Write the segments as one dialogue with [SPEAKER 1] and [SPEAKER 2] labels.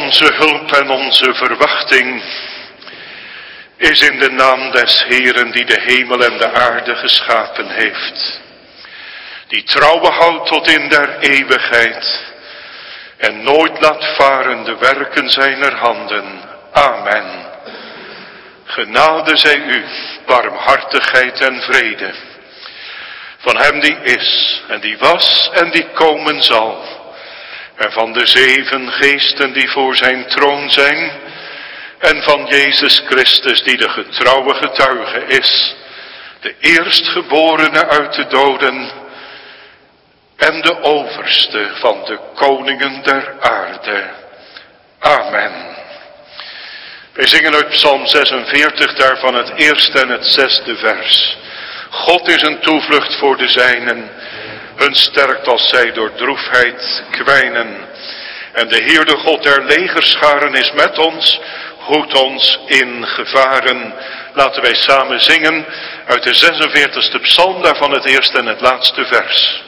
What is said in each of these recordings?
[SPEAKER 1] Onze hulp en onze verwachting is in de naam des Heeren die de hemel en de aarde geschapen heeft. Die trouw houdt tot in der eeuwigheid en nooit laat varen de werken zijner handen. Amen. Genade zij u, barmhartigheid en vrede. Van hem die is en die was en die komen zal. En van de 7 geesten die voor zijn troon zijn. En van Jezus Christus die de getrouwe getuige is. De eerstgeborene uit de doden. En de overste van de koningen der aarde. Amen. Wij zingen uit Psalm 46 daarvan het eerste en het 6e vers. God is een toevlucht voor de zijnen. Hun sterkt als zij door droefheid kwijnen. En de Heer de God der legerscharen is met ons, hoedt ons in gevaren. Laten wij samen zingen uit de 46e psalm, daarvan het eerste en het laatste vers.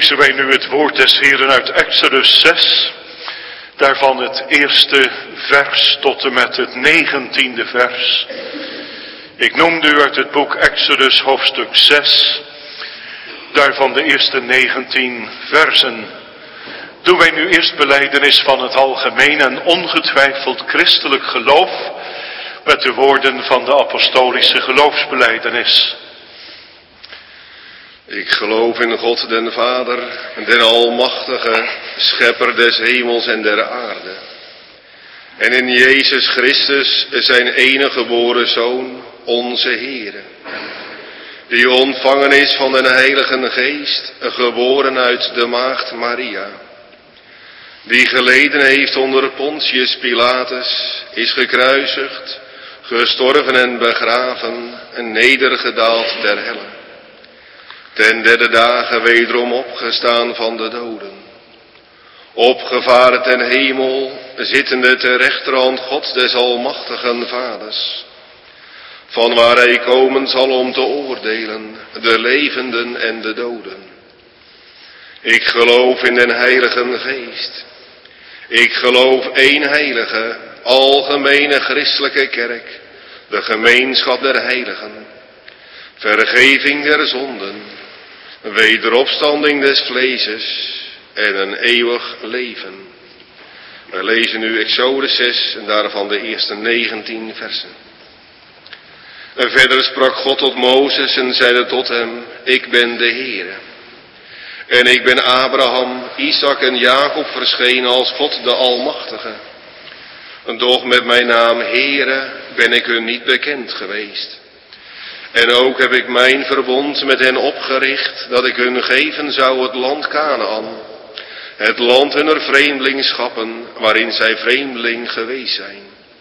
[SPEAKER 1] lezen wij nu het woord des Heeren uit Exodus 6, daarvan het eerste vers tot en met het 19e vers. Ik noemde u uit het boek Exodus hoofdstuk 6, daarvan de eerste 19 versen. Doen wij nu eerst belijdenis van het algemeen en ongetwijfeld christelijk geloof met de woorden van de apostolische geloofsbelijdenis.
[SPEAKER 2] Ik geloof in God den Vader, den Almachtige, Schepper des hemels en der aarde. En in Jezus Christus, zijn enige geboren Zoon, onze Heere. Die ontvangen is van den Heilige Geest, geboren uit de maagd Maria. Die geleden heeft onder Pontius Pilatus, is gekruisigd, gestorven en begraven, en nedergedaald ter helle. Ten derde dagen wederom opgestaan van de doden. Opgevaren ten hemel, zittende ter rechterhand God des Almachtigen Vaders. Van waar hij komen zal om te oordelen, de levenden en de doden. Ik geloof in den Heilige Geest. Ik geloof één heilige, algemene christelijke kerk, de gemeenschap der heiligen, vergeving der zonden, wederopstanding des vleeses en een eeuwig leven. We lezen nu Exodus 6 en daarvan de eerste 19 versen. En verder sprak God tot Mozes en zeide tot hem, ik ben de Heere. En ik ben Abraham, Isaac en Jacob verschenen als God de Almachtige. Doch met mijn naam Heere ben ik hun niet bekend geweest. En ook heb ik mijn verbond met hen opgericht, dat ik hun geven zou het land Kanaan, het land hunner vreemdelingschappen, waarin zij vreemdeling geweest zijn.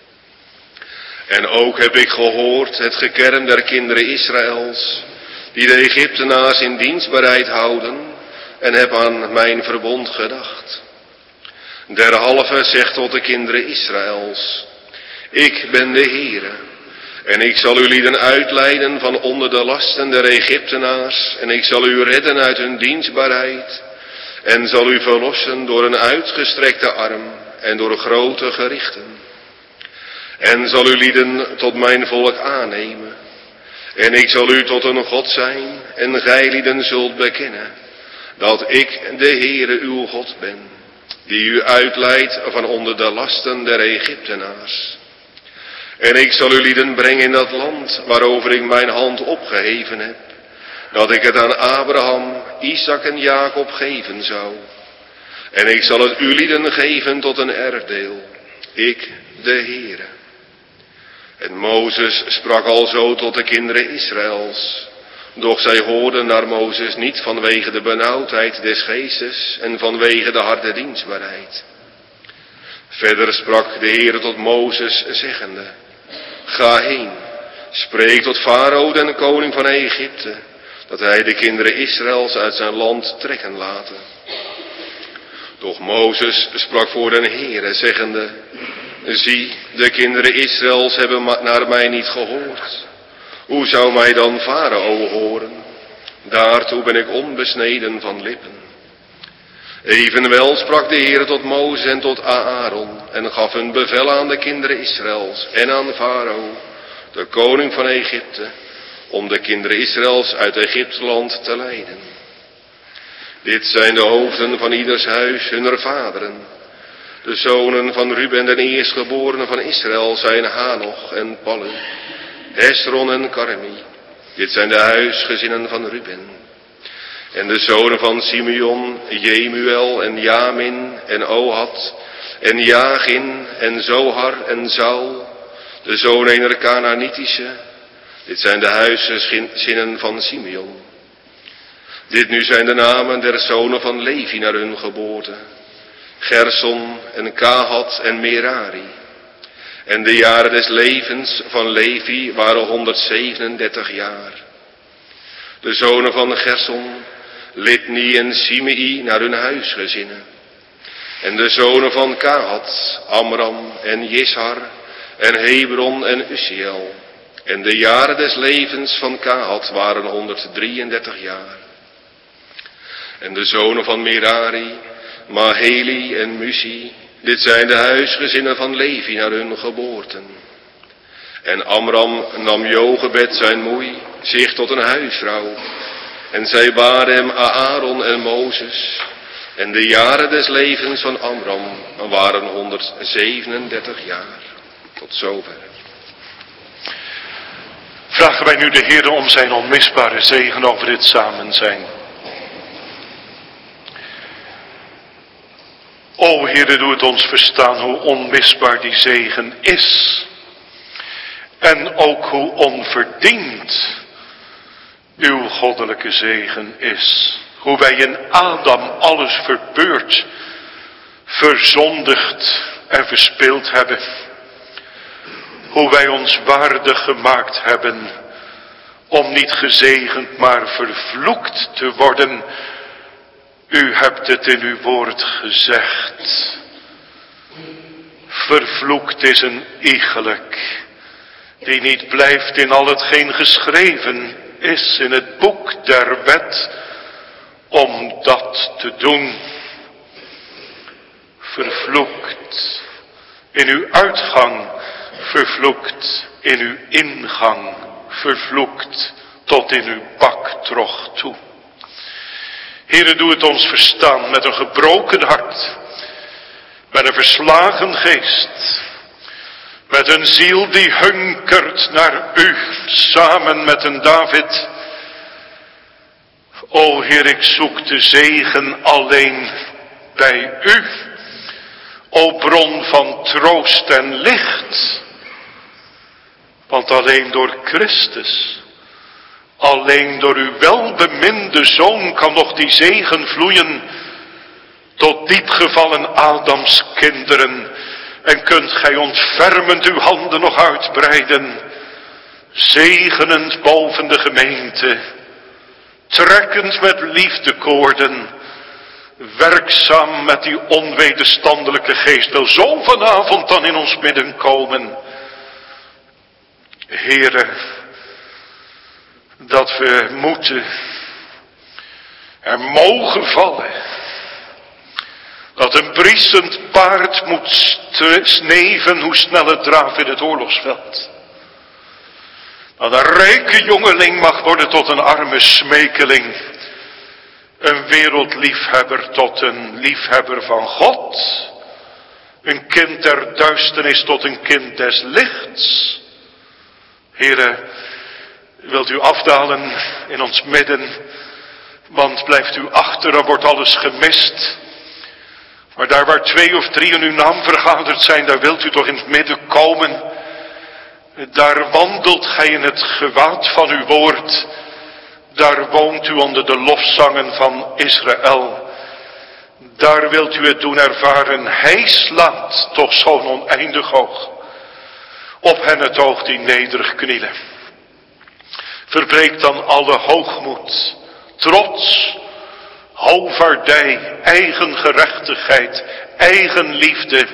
[SPEAKER 2] En ook heb ik gehoord het gekerm der kinderen Israëls, die de Egyptenaars in dienstbaarheid houden, en heb aan mijn verbond gedacht. Derhalve zegt tot de kinderen Israëls, ik ben de Heere, en ik zal u lieden uitleiden van onder de lasten der Egyptenaars, en ik zal u redden uit hun dienstbaarheid, en zal u verlossen door een uitgestrekte arm en door grote gerichten. En zal u lieden tot mijn volk aannemen, en ik zal u tot een God zijn, en gij lieden zult bekennen, dat ik de Heere uw God ben, die u uitleidt van onder de lasten der Egyptenaars. En ik zal u lieden brengen in dat land waarover ik mijn hand opgeheven heb, dat ik het aan Abraham, Isaac en Jacob geven zou. En ik zal het u lieden geven tot een erfdeel, ik de Heere. En Mozes sprak alzo tot de kinderen Israëls, doch zij hoorden naar Mozes niet vanwege de benauwdheid des geestes en vanwege de harde dienstbaarheid. Verder sprak de Heere tot Mozes zeggende, ga heen, spreek tot Farao den koning van Egypte, dat hij de kinderen Israëls uit zijn land trekken laten. Doch Mozes sprak voor den Heere zeggende, zie, de kinderen Israëls hebben naar mij niet gehoord. Hoe zou mij dan Farao horen? Daartoe ben ik onbesneden van lippen. Evenwel sprak de Heer tot Mozes en tot Aaron en gaf een bevel aan de kinderen Israëls en aan Farao, de koning van Egypte, om de kinderen Israëls uit Egypteland te leiden. Dit zijn de hoofden van ieders huis hunner vaderen. De zonen van Ruben, den eerstgeborene van Israël, zijn Hanoch en Pallu, Hesron en Karmi. Dit zijn de huisgezinnen van Ruben. En de zonen van Simeon, Jemuel en Jamin en Ohad en Jagin en Zohar en Saul, de zonen ener Kanaanitische. Dit zijn de huisgezinnen van Simeon. Dit nu zijn de namen der zonen van Levi naar hun geboorte. Gerson en Kahat en Merari. En de jaren des levens van Levi waren 137 jaar. De zonen van Gerson, Litni en Simei naar hun huisgezinnen. En de zonen van Kahat, Amram en Jishar en Hebron en Uziel. En de jaren des levens van Kahat waren 133 jaar. En de zonen van Merari, Maheli en Musi, dit zijn de huisgezinnen van Levi naar hun geboorten. En Amram nam Jochebed zijn moei zich tot een huisvrouw. En zij baarden hem Aaron en Mozes. En de jaren des levens van Amram waren 137 jaar. Tot zover.
[SPEAKER 1] Vragen wij nu de Heer om zijn onmisbare zegen over dit samen zijn. O Heere, doe het ons verstaan hoe onmisbaar die zegen is. En ook hoe onverdiend uw goddelijke zegen is. Hoe wij in Adam alles verbeurd, verzondigd en verspeeld hebben. Hoe wij ons waardig gemaakt hebben om niet gezegend maar vervloekt te worden. U hebt het in uw woord gezegd. Vervloekt is een iegelijk die niet blijft in al hetgeen geschreven is in het boek der wet om dat te doen. Vervloekt in uw uitgang, vervloekt in uw ingang, vervloekt tot in uw baktrog toe. Heere, doe het ons verstaan met een gebroken hart, met een verslagen geest, met een ziel die hunkert naar u, samen met een David. O Heer, ik zoek de zegen alleen bij u. O bron van troost en licht. Want alleen door Christus, alleen door uw welbeminde Zoon kan nog die zegen vloeien tot diepgevallen Adams kinderen. En kunt gij ontfermend uw handen nog uitbreiden, zegenend boven de gemeente, trekkend met liefdekoorden, werkzaam met die onwederstandelijke geest. Wil zo vanavond dan in ons midden komen. Heere, dat we moeten, er mogen vallen. Dat een briesend paard moet sneven hoe snel het draaft in het oorlogsveld. Dat een rijke jongeling mag worden tot een arme smekeling. Een wereldliefhebber tot een liefhebber van God. Een kind der duisternis tot een kind des lichts. Heere, wilt u afdalen in ons midden, want blijft u achter, dan wordt alles gemist. Maar daar waar 2 of 3 in uw naam vergaderd zijn, daar wilt u toch in het midden komen. Daar wandelt gij in het gewaad van uw woord. Daar woont u onder de lofzangen van Israël. Daar wilt u het doen ervaren. Hij slaat toch zo'n oneindig hoog op hen het oog die nederig knielen. Verbreek dan alle hoogmoed, trots, hovaardij, eigen gerechtigheid, eigen liefde,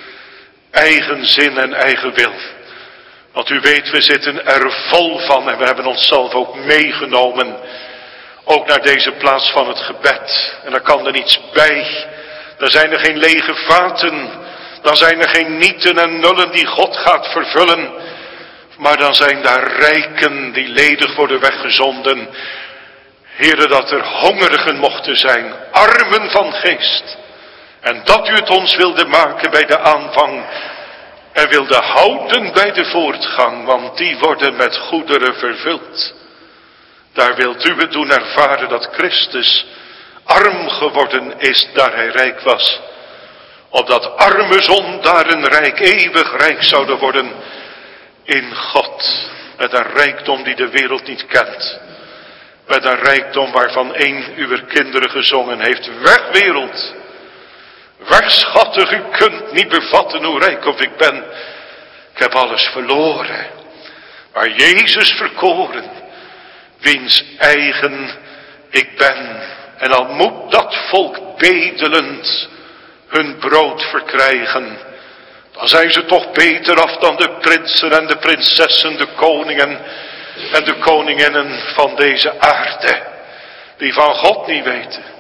[SPEAKER 1] eigen zin en eigen wil. Want u weet, we zitten er vol van en we hebben onszelf ook meegenomen. Ook naar deze plaats van het gebed. En daar kan er niets bij. Er zijn er geen lege vaten. Dan zijn er geen nieten en nullen die God gaat vervullen. Maar dan zijn daar rijken die ledig worden weggezonden. Heere, dat er hongerigen mochten zijn, armen van geest. En dat u het ons wilde maken bij de aanvang. En wilde houden bij de voortgang, want die worden met goederen vervuld. Daar wilt u het doen ervaren dat Christus arm geworden is, daar hij rijk was. Opdat arme zondaren rijk, eeuwig rijk zouden worden in God. Met een rijkdom die de wereld niet kent. Met een rijkdom waarvan een uw kinderen gezongen heeft. Weg wereld, weg schattig, u kunt niet bevatten hoe rijk of ik ben. Ik heb alles verloren. Maar Jezus verkoren, wiens eigen ik ben. En al moet dat volk bedelend hun brood verkrijgen, dan zijn ze toch beter af dan de prinsen en de prinsessen, de koningen en de koninginnen van deze aarde, die van God niet weten,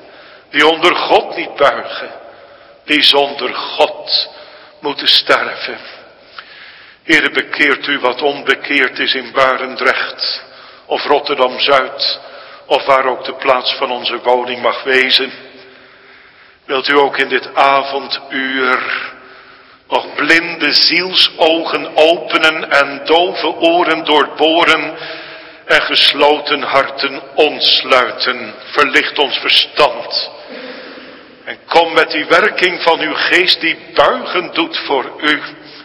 [SPEAKER 1] die onder God niet buigen, die zonder God moeten sterven. Heere, bekeert u wat onbekeerd is in Barendrecht of Rotterdam-Zuid of waar ook de plaats van onze woning mag wezen. Wilt u ook in dit avonduur nog blinde zielsogen openen en dove oren doorboren en gesloten harten ontsluiten. Verlicht ons verstand. En kom met die werking van uw geest die buigen doet voor u.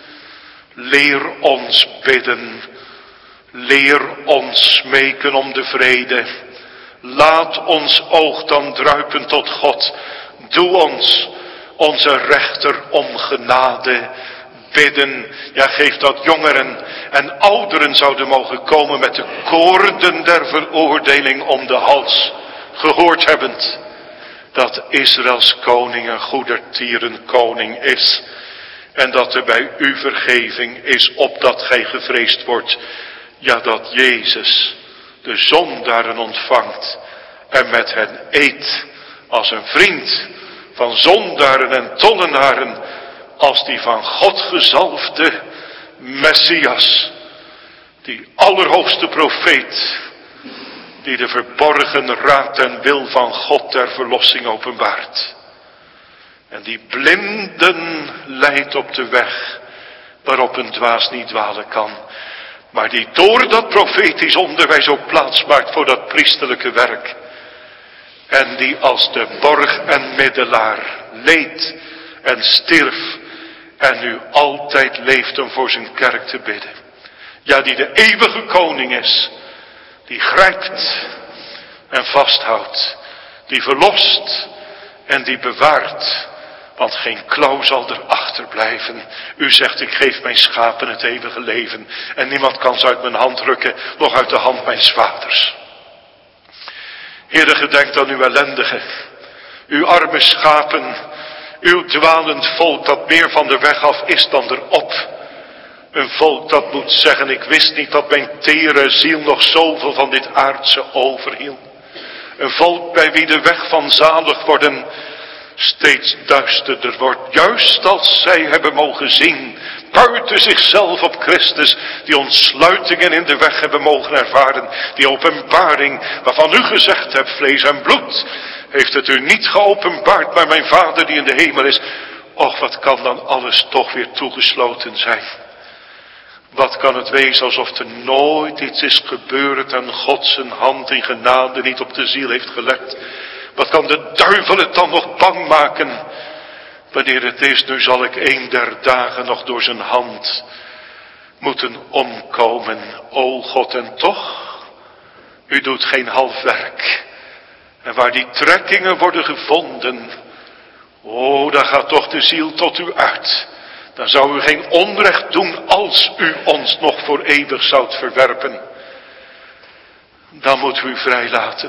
[SPEAKER 1] Leer ons bidden. Leer ons smeken om de vrede. Laat ons oog dan druipen tot God. Doe ons, onze rechter, om genade bidden. Ja, geef dat jongeren en ouderen zouden mogen komen met de koorden der veroordeling om de hals. Gehoord hebbend dat Israëls koning een goedertieren koning is. En dat er bij u vergeving is, opdat gij gevreesd wordt. Ja, dat Jezus de zondaren ontvangt en met hen eet als een vriend van zondaren en tollenaren, als die van God gezalfde Messias, die allerhoogste profeet, die de verborgen raad en wil van God ter verlossing openbaart. En die blinden leidt op de weg waarop een dwaas niet dwalen kan. Maar die door dat profetisch onderwijs ook plaats maakt voor dat priesterlijke werk. En die als de borg en middelaar leed en stierf. En nu altijd leeft om voor zijn kerk te bidden. Ja, die de eeuwige koning is. Die grijpt en vasthoudt. Die verlost en die bewaart. Want geen klauw zal erachter blijven. U zegt, ik geef mijn schapen het eeuwige leven. En niemand kan ze uit mijn hand rukken, nog uit de hand mijns vaders. Heere, gedenk aan uw ellendigen. Uw arme schapen. Uw dwalend volk dat meer van de weg af is dan erop. Een volk dat moet zeggen, ik wist niet dat mijn tere ziel nog zoveel van dit aardse overhield. Een volk bij wie de weg van zalig worden steeds duisterder wordt. Juist als zij hebben mogen zien, buiten zichzelf op Christus, die ontsluitingen in de weg hebben mogen ervaren. Die openbaring waarvan u gezegd hebt, vlees en bloed heeft het u niet geopenbaard, maar mijn Vader die in de hemel is. Och, wat kan dan alles toch weer toegesloten zijn. Wat kan het wezen alsof er nooit iets is gebeurd en God zijn hand in genade niet op de ziel heeft gelegd. Wat kan de duivel het dan nog bang maken? Wanneer het is, nu zal ik een der dagen nog door zijn hand moeten omkomen. O God, en toch, u doet geen half werk. En waar die trekkingen worden gevonden, o, daar gaat toch de ziel tot u uit. Dan zou u geen onrecht doen als u ons nog voor eeuwig zoudt verwerpen. Dan moet u vrijlaten.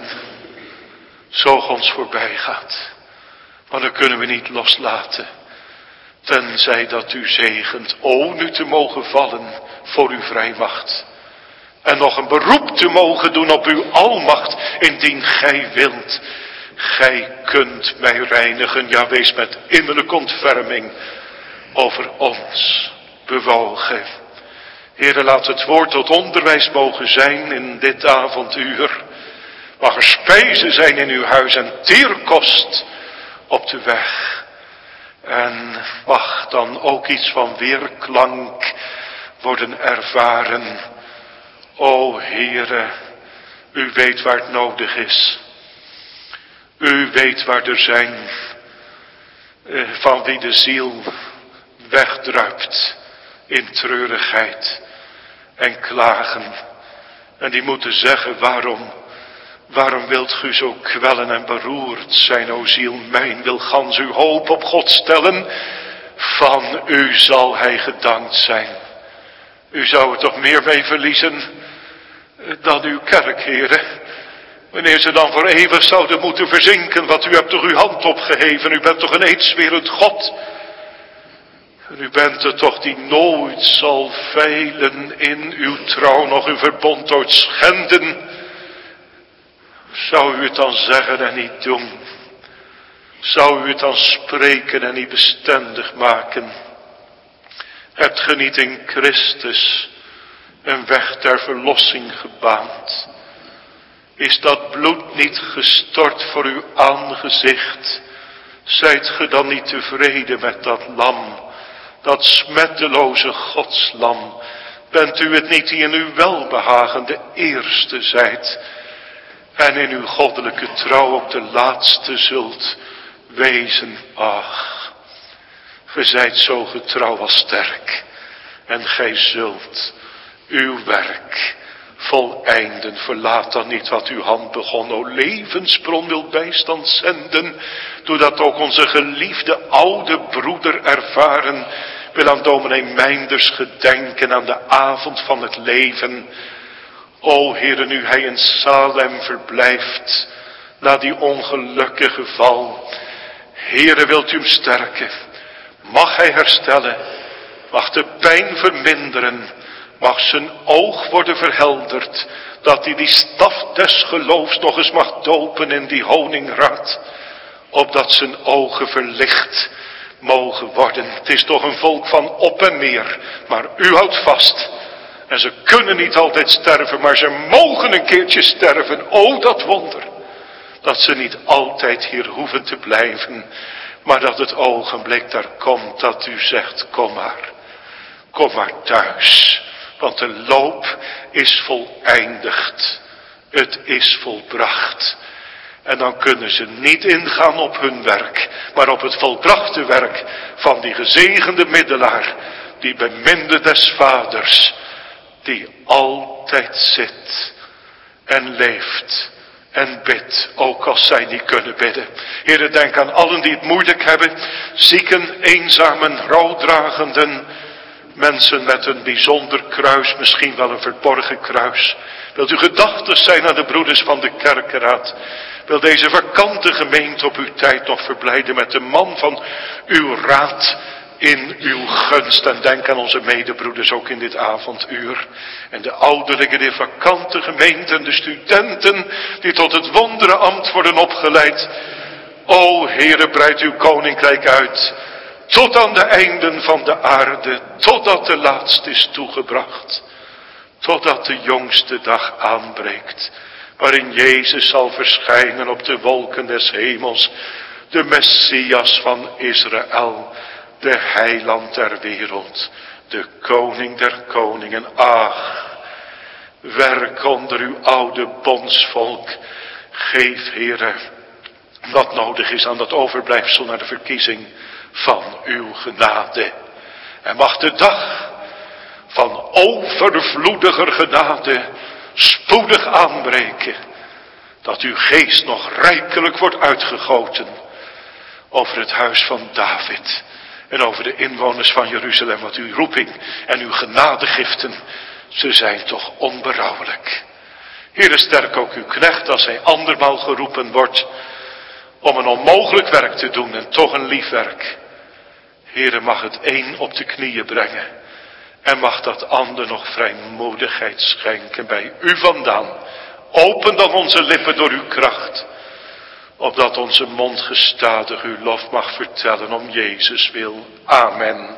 [SPEAKER 1] Zo ons voorbij gaat. Want dan kunnen we niet loslaten. Tenzij dat u zegent. O, nu te mogen vallen voor uw vrijmacht. En nog een beroep te mogen doen op uw almacht. Indien gij wilt. Gij kunt mij reinigen. Ja, wees met innerlijke ontferming over ons bewogen. Heere, laat het woord tot onderwijs mogen zijn in dit avonduur. Mag er spijzen zijn in uw huis en teerkost op de weg. En mag dan ook iets van weerklank worden ervaren. O Heere, u weet waar het nodig is. U weet waar er zijn van wie de ziel wegdruipt in treurigheid en klagen. En die moeten zeggen, waarom wilt u zo kwellen en beroerd zijn, o ziel mijn? Wil gans uw hoop op God stellen? Van u zal hij gedankt zijn. U zou er toch meer mee verliezen dan uw kerk, Heere. Wanneer ze dan voor eeuwig zouden moeten verzinken, want u hebt toch uw hand opgeheven. U bent toch een eedswerend God. En u bent er toch die nooit zal veilen in uw trouw, nog uw verbond ooit schenden. Zou u het dan zeggen en niet doen? Zou u het dan spreken en niet bestendig maken? Hebt ge niet in Christus een weg der verlossing gebaand? Is dat bloed niet gestort voor uw aangezicht? Zijt ge dan niet tevreden met dat lam, dat smetteloze godslam? Bent u het niet die in uw welbehagen de eerste zijt, en in uw goddelijke trouw ook de laatste zult wezen? Ach, ge zijt zo getrouw als sterk, en gij zult uw werk voleinden. Verlaat dan niet wat uw hand begon, o levensbron wil bijstand zenden, doordat ook onze geliefde oude broeder ervaren wil aan dominee Meinders gedenken aan de avond van het leven. O Heere, nu hij in Salem verblijft, na die ongelukkige val. Heere, wilt u hem sterken? Mag hij herstellen? Mag de pijn verminderen? Mag zijn oog worden verhelderd, dat hij die staf des geloofs nog eens mag dopen in die honingraad, opdat zijn ogen verlicht mogen worden. Het is toch een volk van op en neer, maar u houdt vast. En ze kunnen niet altijd sterven, maar ze mogen een keertje sterven. O, dat wonder, dat ze niet altijd hier hoeven te blijven, maar dat het ogenblik daar komt dat u zegt, kom maar thuis. Want de loop is voleindigd. Het is volbracht. En dan kunnen ze niet ingaan op hun werk, maar op het volbrachte werk van die gezegende middelaar, die beminde des vaders, die altijd zit en leeft en bidt, ook als zij niet kunnen bidden. Heere, denk aan allen die het moeilijk hebben, zieken, eenzamen, rouwdragenden, mensen met een bijzonder kruis, misschien wel een verborgen kruis. Wilt u gedachtig zijn aan de broeders van de kerkenraad? Wil deze vakante gemeente op uw tijd nog verblijden met de man van uw raad in uw gunst? En denk aan onze medebroeders ook in dit avonduur. En de ouderlinge, de vakante gemeente en de studenten die tot het wonderenambt worden opgeleid. O Heere, breid uw koninkrijk uit tot aan de einden van de aarde, totdat de laatste is toegebracht. Totdat de jongste dag aanbreekt, waarin Jezus zal verschijnen op de wolken des hemels, de Messias van Israël, de heiland der wereld, de koning der koningen. Ach, werk onder uw oude bondsvolk. Geef, Heere, wat nodig is aan dat overblijfsel naar de verkiezing van uw genade. En mag de dag van overvloediger genade spoedig aanbreken, dat uw geest nog rijkelijk wordt uitgegoten over het huis van David en over de inwoners van Jeruzalem. Want uw roeping en uw genadegiften, ze zijn toch onberouwelijk. Heere, sterk ook uw knecht als hij andermaal geroepen wordt om een onmogelijk werk te doen en toch een lief werk. Heere, mag het een op de knieën brengen en mag dat ander nog vrijmoedigheid schenken bij u vandaan. Open dan onze lippen door uw kracht, opdat onze mond gestadig uw lof mag vertellen om Jezus wil. Amen.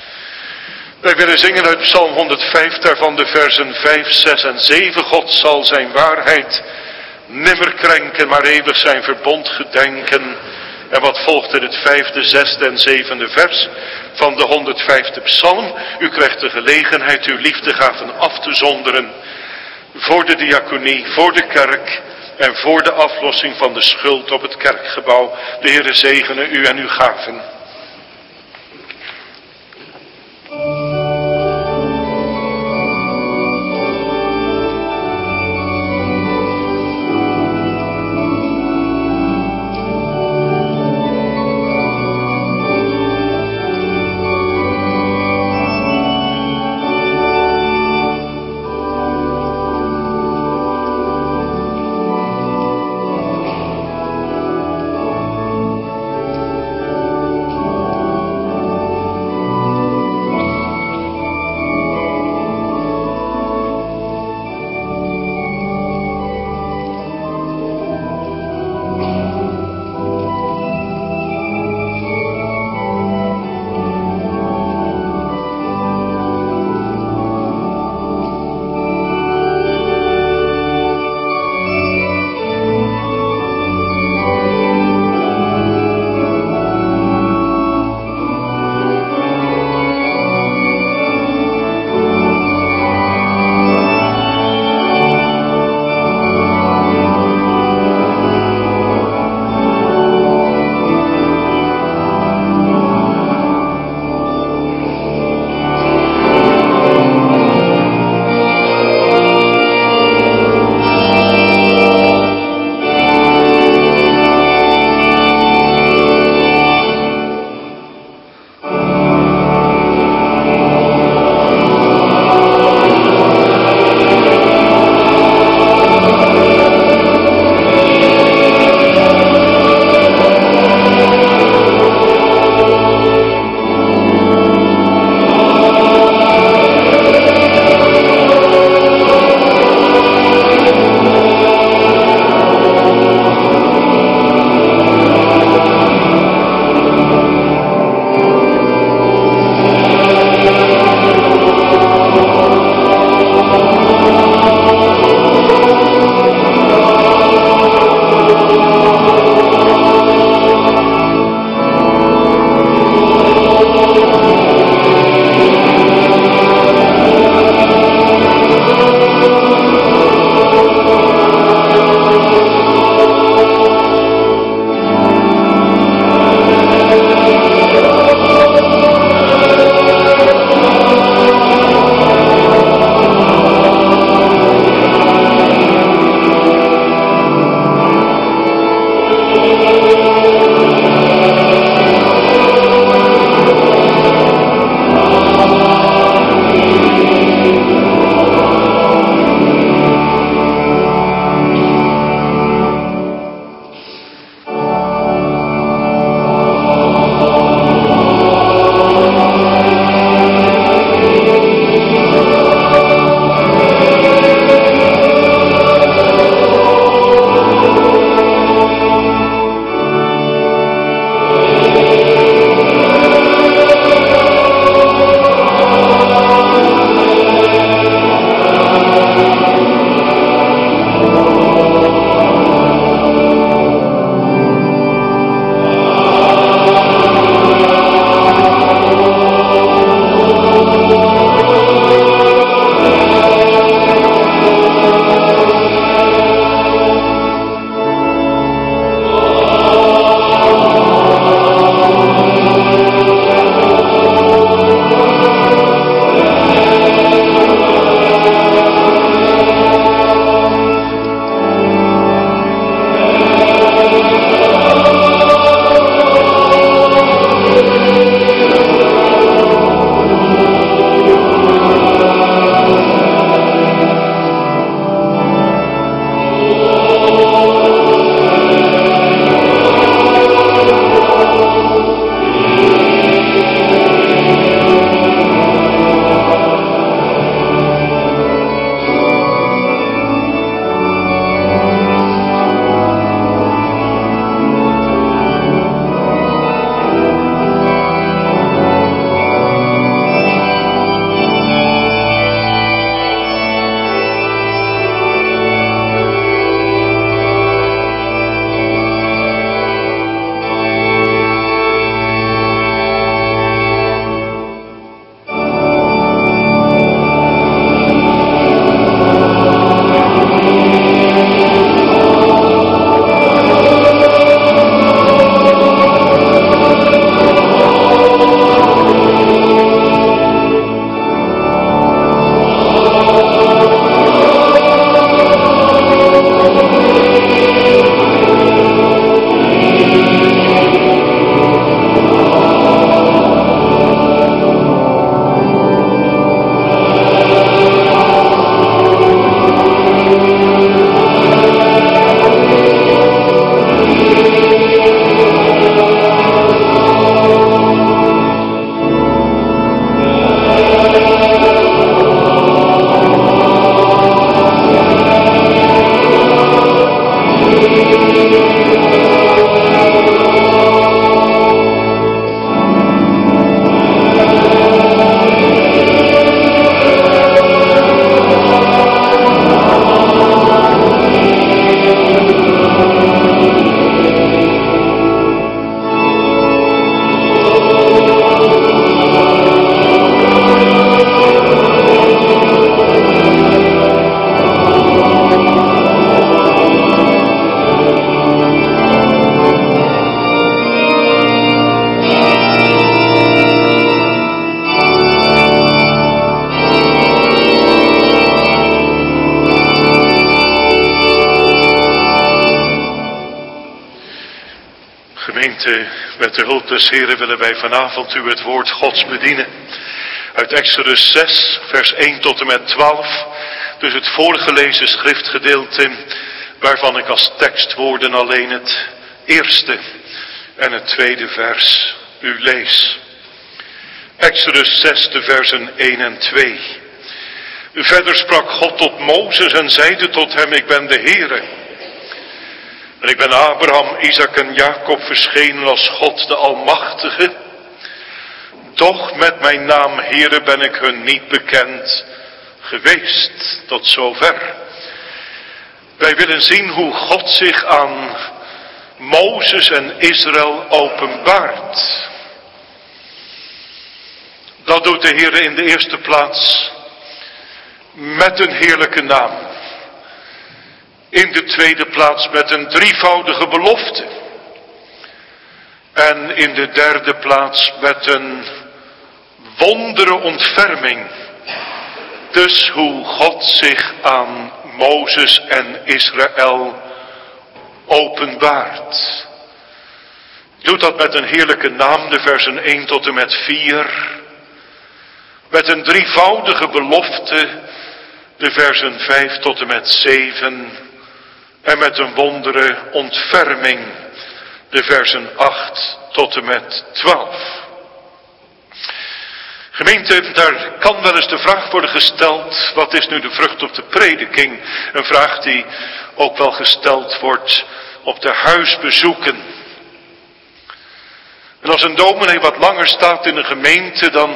[SPEAKER 1] Wij willen zingen uit Psalm 105, daarvan de versen 5, 6 en 7. God zal zijn waarheid nimmer krenken, maar eeuwig zijn verbond gedenken. En wat volgt in het 5e, 6e en 7e vers van de 105e psalm. U krijgt de gelegenheid uw liefdegaven af te zonderen voor de diaconie, voor de kerk en voor de aflossing van de schuld op het kerkgebouw. De Heere zegene u en uw gaven. Met de hulp des Heren willen wij vanavond u het woord Gods bedienen. Uit Exodus 6, vers 1 tot en met 12. Dus het voorgelezen schriftgedeelte, waarvan ik als tekstwoorden alleen het eerste en het tweede vers u lees. Exodus 6, de versen 1 en 2. Verder sprak God tot Mozes en zeide tot hem, ik ben de Heere. En ik ben Abraham, Isaac en Jacob verschenen als God de Almachtige. Doch met mijn naam Heere ben ik hun niet bekend geweest. Tot zover. Wij willen zien hoe God zich aan Mozes en Israël openbaart. Dat doet de Heere in de eerste plaats met een heerlijke naam. In de tweede plaats met een drievoudige belofte. En in de derde plaats met een wondere ontferming. Dus hoe God zich aan Mozes en Israël openbaart. Doet dat met een heerlijke naam, de versen 1 tot en met 4. Met een drievoudige belofte, de versen 5 tot en met 7. En met een wondere ontferming, de versen 8 tot en met 12. Gemeente, daar kan wel eens de vraag worden gesteld, wat is nu de vrucht op de prediking? Een vraag die ook wel gesteld wordt op de huisbezoeken. En als een dominee wat langer staat in de gemeente, dan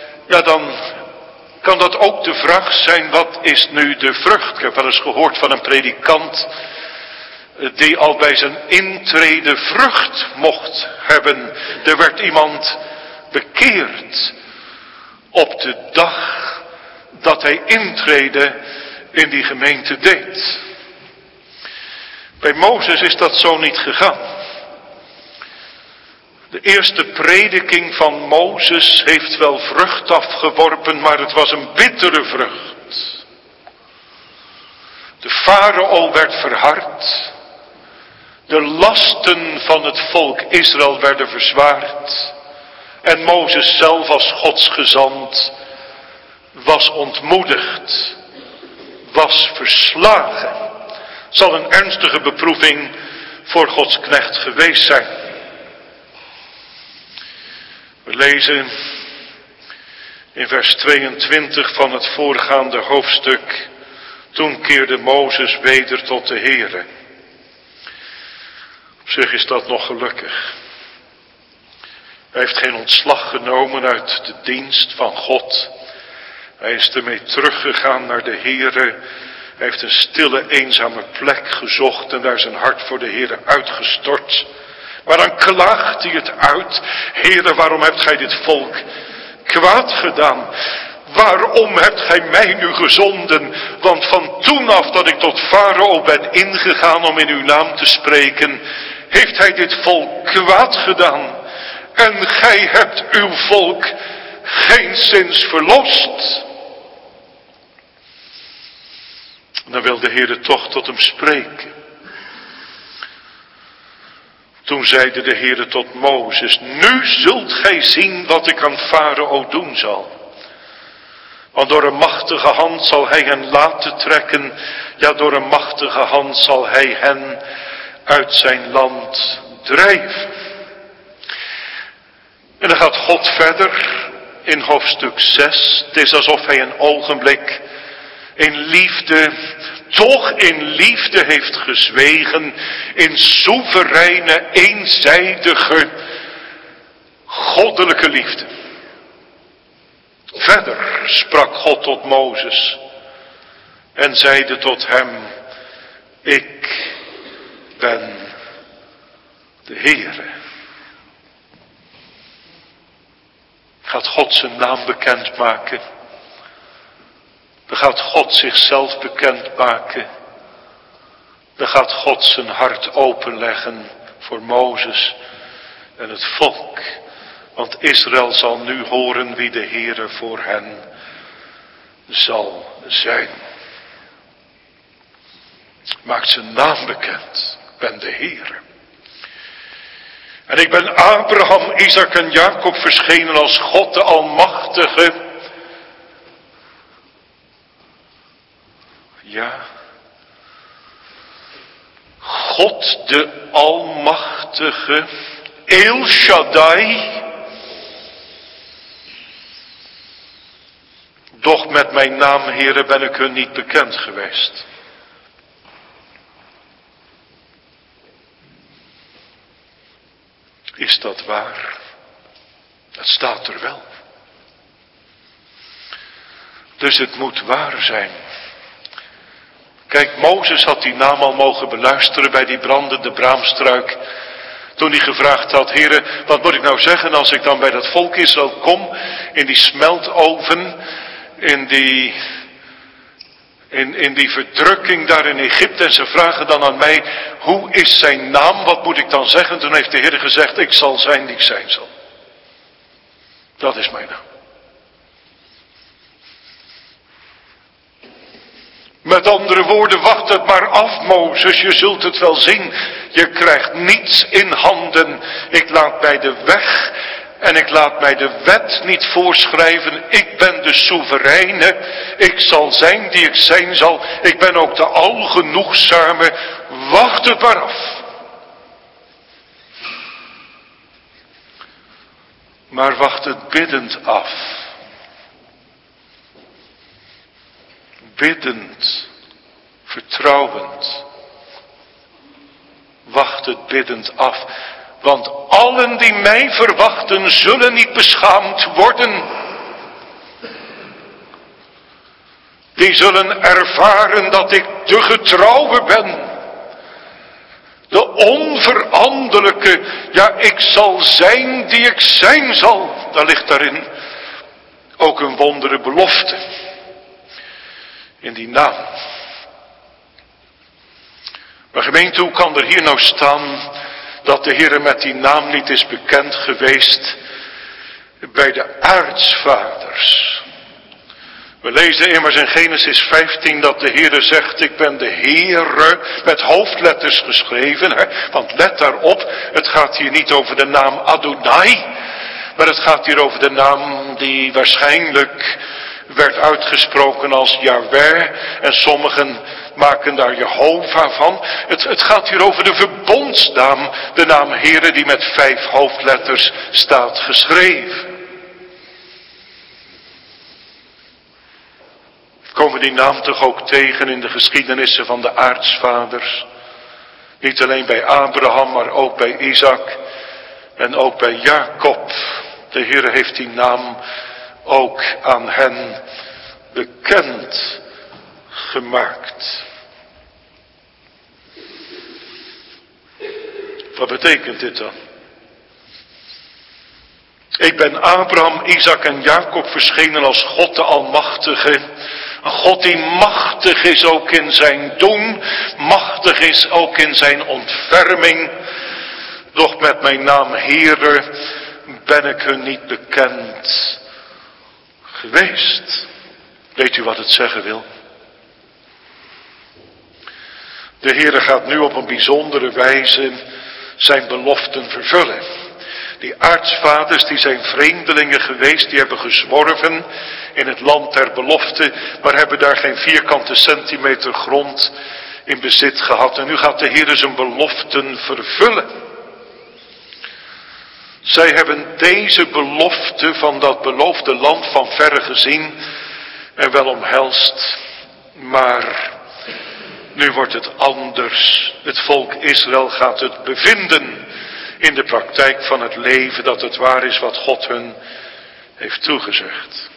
[SPEAKER 1] kan dat ook de vraag zijn, wat is nu de vrucht? Ik heb wel eens gehoord van een predikant die al bij zijn intrede vrucht mocht hebben. Er werd iemand bekeerd op de dag dat hij intrede in die gemeente deed. Bij Mozes is dat zo niet gegaan. De eerste prediking van Mozes heeft wel vrucht afgeworpen, maar het was een bittere vrucht. De farao werd verhard. De lasten van het volk Israël werden verzwaard. En Mozes zelf als Gods gezant was ontmoedigd. Was verslagen. Zal een ernstige beproeving voor Gods knecht geweest zijn. We lezen in vers 22 van het voorgaande hoofdstuk. Toen keerde Mozes weder tot de Heere. Op zich is dat nog gelukkig. Hij heeft geen ontslag genomen uit de dienst van God. Hij is ermee teruggegaan naar de Heere. Hij heeft een stille, eenzame plek gezocht en daar zijn hart voor de Heere uitgestort. Maar dan klaagt hij het uit. Heere, waarom hebt gij dit volk kwaad gedaan? Waarom hebt gij mij nu gezonden? Want van toen af dat ik tot Farao ben ingegaan om in uw naam te spreken, heeft hij dit volk kwaad gedaan. En gij hebt uw volk geenszins verlost. Dan wil de Heere toch tot hem spreken. Toen zeide de Heere tot Mozes, nu zult gij zien wat ik aan Farao doen zal. Want door een machtige hand zal hij hen laten trekken. Ja, door een machtige hand zal hij hen uit zijn land drijven. En dan gaat God verder in hoofdstuk 6. Het is alsof hij een ogenblik in liefde, toch in liefde heeft gezwegen, in soevereine, eenzijdige, goddelijke liefde. Verder sprak God tot Mozes en zeide tot hem, ik ben de Heere. Gaat God zijn naam bekendmaken? Dan gaat God zichzelf bekendmaken. Dan gaat God zijn hart openleggen voor Mozes en het volk. Want Israël zal nu horen wie de Heere voor hen zal zijn. Maakt zijn naam bekend. Ik ben de Heere. En ik ben Abraham, Isaac en Jacob verschenen als God de Almachtige. Ja. God de Almachtige. El Shaddai. Doch met mijn naam, Heere, ben ik hun niet bekend geweest. Is dat waar? Dat staat er wel. Dus het moet waar zijn. Kijk, Mozes had die naam al mogen beluisteren bij die brandende braamstruik. Toen hij gevraagd had, Heere, wat moet ik nou zeggen als ik dan bij dat volk Israël kom, in die smeltoven, in die verdrukking daar in Egypte, en ze vragen dan aan mij, hoe is zijn naam, wat moet ik dan zeggen? Toen heeft de Heer gezegd, ik zal zijn die ik zijn zal. Dat is mijn naam. Met andere woorden, wacht het maar af, Mozes, je zult het wel zien. Je krijgt niets in handen. Ik laat mij de weg en ik laat mij de wet niet voorschrijven. Ik ben de soevereine. Ik zal zijn die ik zijn zal. Ik ben ook de algenoegzame. Wacht het maar af. Maar wacht het biddend af. Biddend, vertrouwend. Wacht het biddend af. Want allen die mij verwachten zullen niet beschaamd worden. Die zullen ervaren dat ik de getrouwe ben. De onveranderlijke. Ja, ik zal zijn die ik zijn zal. Daar ligt daarin ook een wondere belofte. In die naam. Maar gemeente, hoe kan er hier nou staan dat de Heere met die naam niet is bekend geweest bij de aartsvaders? We lezen immers in Genesis 15 dat de Heere zegt, ik ben de Heere, met hoofdletters geschreven. Hè? Want let daarop, het gaat hier niet over de naam Adonai, maar het gaat hier over de naam die waarschijnlijk werd uitgesproken als Yahweh, en sommigen maken daar Jehovah van. Het gaat hier over de verbondsnaam, de naam Heere die met 5 hoofdletters staat geschreven. Komen die naam toch ook tegen in de geschiedenissen van de aartsvaders? Niet alleen bij Abraham, maar ook bij Isaac en ook bij Jacob. De Heere heeft die naam ook aan hen bekend gemaakt. Wat betekent dit dan? Ik ben Abraham, Isaac en Jacob verschenen als God de Almachtige. Een God die machtig is ook in zijn doen, machtig is ook in zijn ontferming. Doch met mijn naam Heere ben ik hun niet bekend geweest. Weet u wat het zeggen wil? De Heere gaat nu op een bijzondere wijze zijn beloften vervullen. Die aartsvaders die zijn vreemdelingen geweest, die hebben gezworven in het land der belofte, maar hebben daar geen vierkante centimeter grond in bezit gehad. En nu gaat de Heere zijn beloften vervullen. Zij hebben deze belofte van dat beloofde land van verre gezien en wel omhelst. Maar nu wordt het anders. Het volk Israël gaat het bevinden in de praktijk van het leven, dat het waar is wat God hun heeft toegezegd.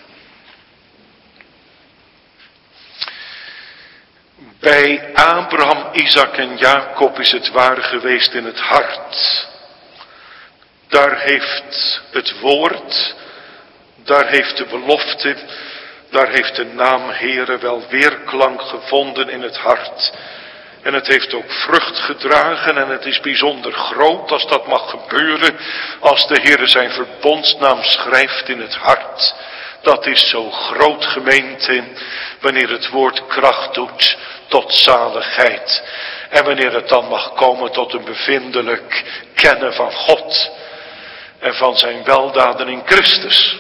[SPEAKER 1] Bij Abraham, Isaac en Jacob is het waar geweest in het hart. Daar heeft het woord, daar heeft de belofte, daar heeft de naam Heere wel weerklank gevonden in het hart. En het heeft ook vrucht gedragen en het is bijzonder groot als dat mag gebeuren, als de Heere zijn verbondsnaam schrijft in het hart. Dat is zo groot, gemeente, wanneer het woord kracht doet tot zaligheid. En wanneer het dan mag komen tot een bevindelijk kennen van God en van zijn weldaden in Christus.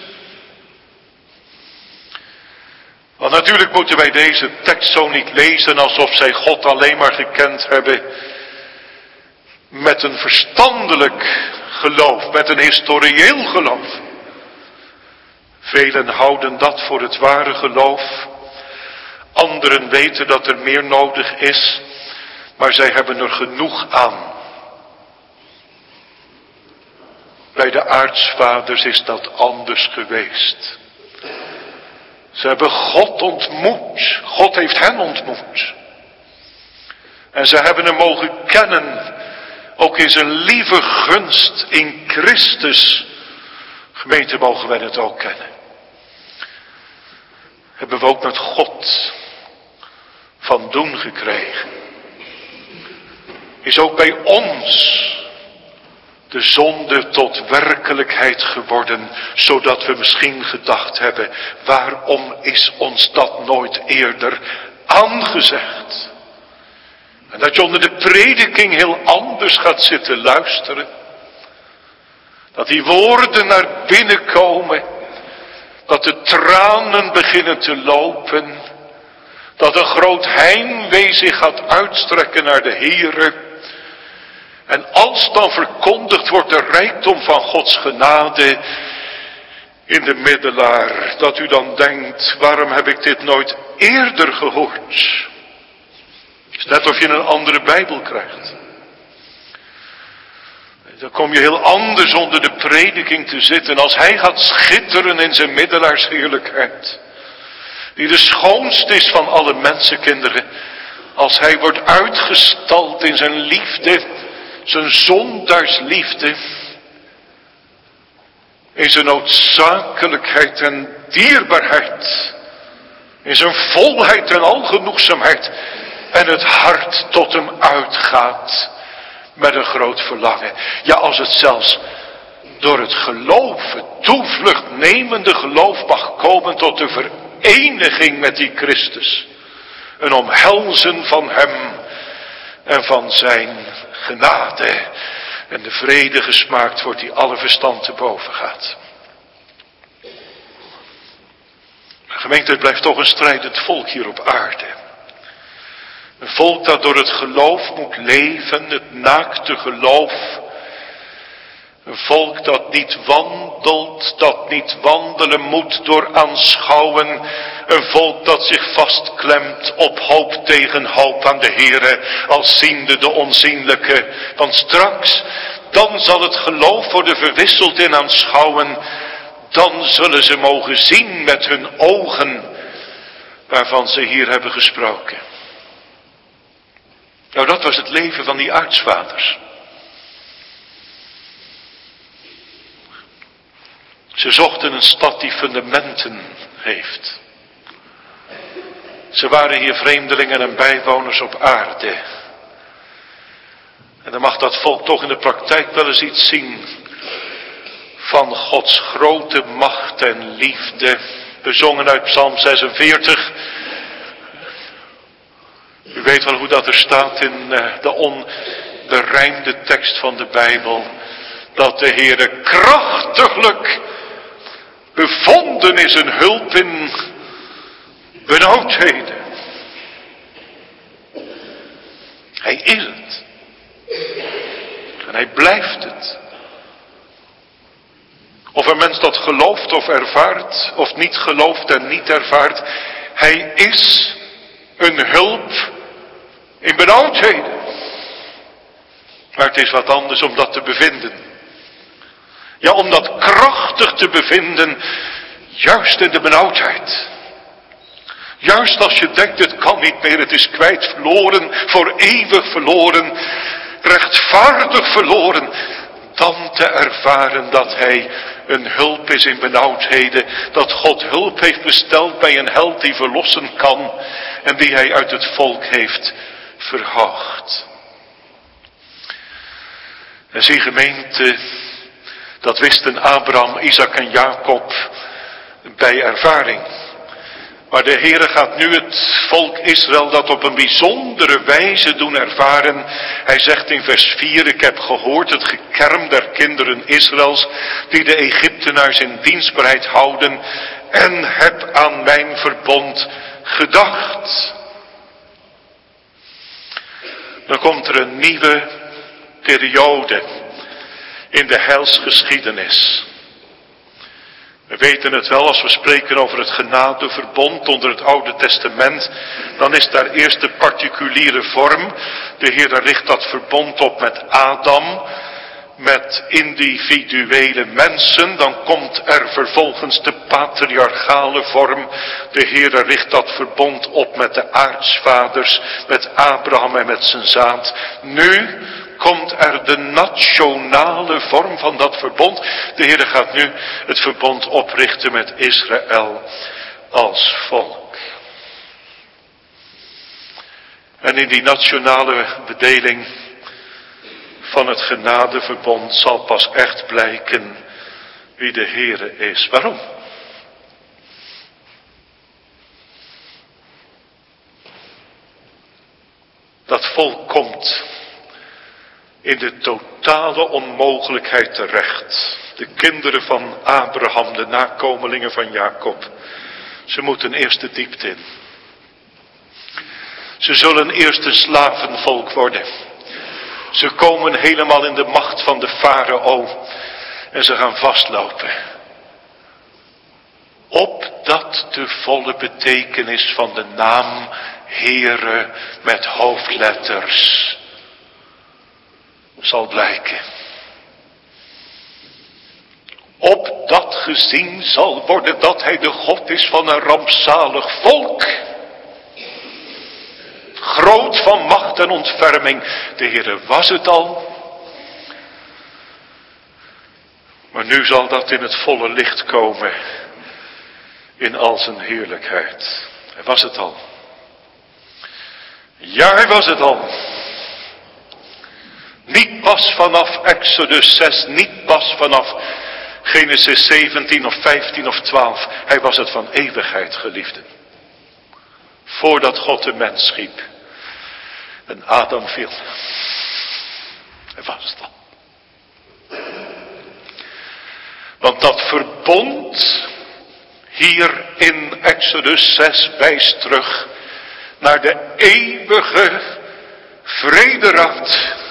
[SPEAKER 1] Want natuurlijk moeten wij deze tekst zo niet lezen alsof zij God alleen maar gekend hebben met een verstandelijk geloof, met een historieel geloof. Velen houden dat voor het ware geloof. Anderen weten dat er meer nodig is, maar zij hebben er genoeg aan. Bij de aartsvaders is dat anders geweest. Ze hebben God ontmoet. God heeft hen ontmoet. En ze hebben hem mogen kennen. Ook in zijn lieve gunst in Christus. Gemeente, mogen wij het ook kennen. Hebben we ook met God van doen gekregen. Is ook bij ons de zonde tot werkelijkheid geworden, zodat we misschien gedacht hebben, waarom is ons dat nooit eerder aangezegd? En dat je onder de prediking heel anders gaat zitten luisteren. Dat die woorden naar binnen komen, dat de tranen beginnen te lopen, dat een groot heimwee zich gaat uitstrekken naar de Heere. En als dan verkondigd wordt de rijkdom van Gods genade in de middelaar, dat u dan denkt, waarom heb ik dit nooit eerder gehoord? Het is net of je een andere Bijbel krijgt. Dan kom je heel anders onder de prediking te zitten als hij gaat schitteren in zijn middelaarsheerlijkheid. Die de schoonste is van alle mensenkinderen. Als hij wordt uitgestald in zijn liefde, zijn zondaarsliefde, in zijn noodzakelijkheid en dierbaarheid, in zijn volheid en algenoegzaamheid, en het hart tot hem uitgaat met een groot verlangen. Ja, als het zelfs door het geloof, het toevluchtnemende geloof mag komen tot de vereniging met die Christus. Een omhelzen van hem en van zijn genade. En de vrede gesmaakt wordt die alle verstand te boven gaat. Gemeente, het blijft toch een strijdend volk hier op aarde. Een volk dat door het geloof moet leven, het naakte geloof. Een volk dat niet wandelt, dat niet wandelen moet door aanschouwen. Een volk dat zich vastklemt op hoop tegen hoop aan de Heere, als ziende de onzienlijke. Want straks, dan zal het geloof worden verwisseld in aanschouwen. Dan zullen ze mogen zien met hun ogen, waarvan ze hier hebben gesproken. Nou, dat was het leven van die aartsvaders. Ze zochten een stad die fundamenten heeft. Ze waren hier vreemdelingen en bijwoners op aarde. En dan mag dat volk toch in de praktijk wel eens iets zien van Gods grote macht en liefde. We zongen uit Psalm 46. U weet wel hoe dat er staat in de onberijmde tekst van de Bijbel. Dat de Heere krachtiglijk bevonden is een hulp in benauwdheden. Hij is het. En hij blijft het. Of een mens dat gelooft of ervaart, of niet gelooft en niet ervaart. Hij is een hulp in benauwdheden. Maar het is wat anders om dat te bevinden. Ja, om dat krachtig te bevinden, juist in de benauwdheid. Juist als je denkt, het kan niet meer, het is kwijt, verloren, voor eeuwig verloren, rechtvaardig verloren. Dan te ervaren dat hij een hulp is in benauwdheden. Dat God hulp heeft besteld bij een held die verlossen kan. En die hij uit het volk heeft verhoogd. En zie gemeente, dat wisten Abraham, Isaac en Jacob bij ervaring. Maar de Heere gaat nu het volk Israël dat op een bijzondere wijze doen ervaren. Hij zegt in vers 4, ik heb gehoord het gekerm der kinderen Israëls, die de Egyptenaars in dienstbaarheid houden, en heb aan mijn verbond gedacht. Dan komt er een nieuwe periode in de heilsgeschiedenis. We weten het wel, als we spreken over het genadeverbond onder het Oude Testament, dan is daar eerst de particuliere vorm. De Heer richt dat verbond op met Adam, met individuele mensen. Dan komt er vervolgens de patriarchale vorm. De Heer richt dat verbond op met de aartsvaders, met Abraham en met zijn zaad. Nu komt er de nationale vorm van dat verbond. De Heer gaat nu het verbond oprichten met Israël als volk. En in die nationale bedeling van het genadeverbond zal pas echt blijken wie de Heere is. Waarom? Dat volk komt in de totale onmogelijkheid terecht. De kinderen van Abraham, de nakomelingen van Jacob. Ze moeten eerst de diepte in. Ze zullen eerst een slavenvolk worden. Ze komen helemaal in de macht van de farao. En ze gaan vastlopen. Opdat de volle betekenis van de naam Heere met hoofdletters zal blijken. Opdat gezien zal worden dat hij de God is van een rampzalig volk. Groot van macht en ontferming. De Heere was het al. Maar nu zal dat in het volle licht komen. In al zijn heerlijkheid. Hij was het al. Ja, hij was het al. Niet pas vanaf Exodus 6, niet pas vanaf Genesis 17 of 15 of 12. Hij was het van eeuwigheid, geliefden. Voordat God de mens schiep. En Adam viel. Hij was het al. Want dat verbond hier in Exodus 6 wijst terug naar de eeuwige vrederaad.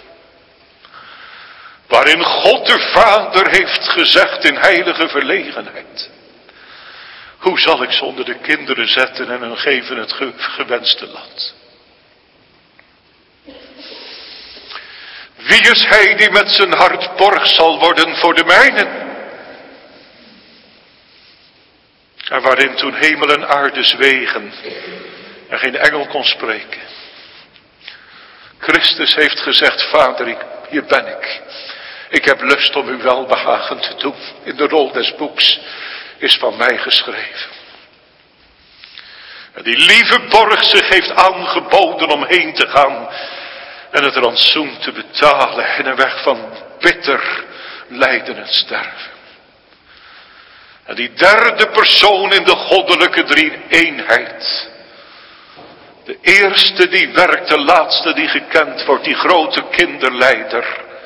[SPEAKER 1] Waarin God de Vader heeft gezegd in heilige verlegenheid. Hoe zal ik ze onder de kinderen zetten en hun geven het gewenste land? Wie is hij die met zijn hart borg zal worden voor de mijnen? En waarin toen hemel en aarde zwegen en geen engel kon spreken. Christus heeft gezegd, Vader, hier ben ik. Ik heb lust om uw welbehagen te doen. In de rol des boeks is van mij geschreven. En die lieve borg zich heeft aangeboden om heen te gaan. En het rantsoen te betalen in een weg van bitter lijden en sterven. En die derde persoon in de goddelijke drie-eenheid. De eerste die werkt, de laatste die gekend wordt, die grote kinderleider.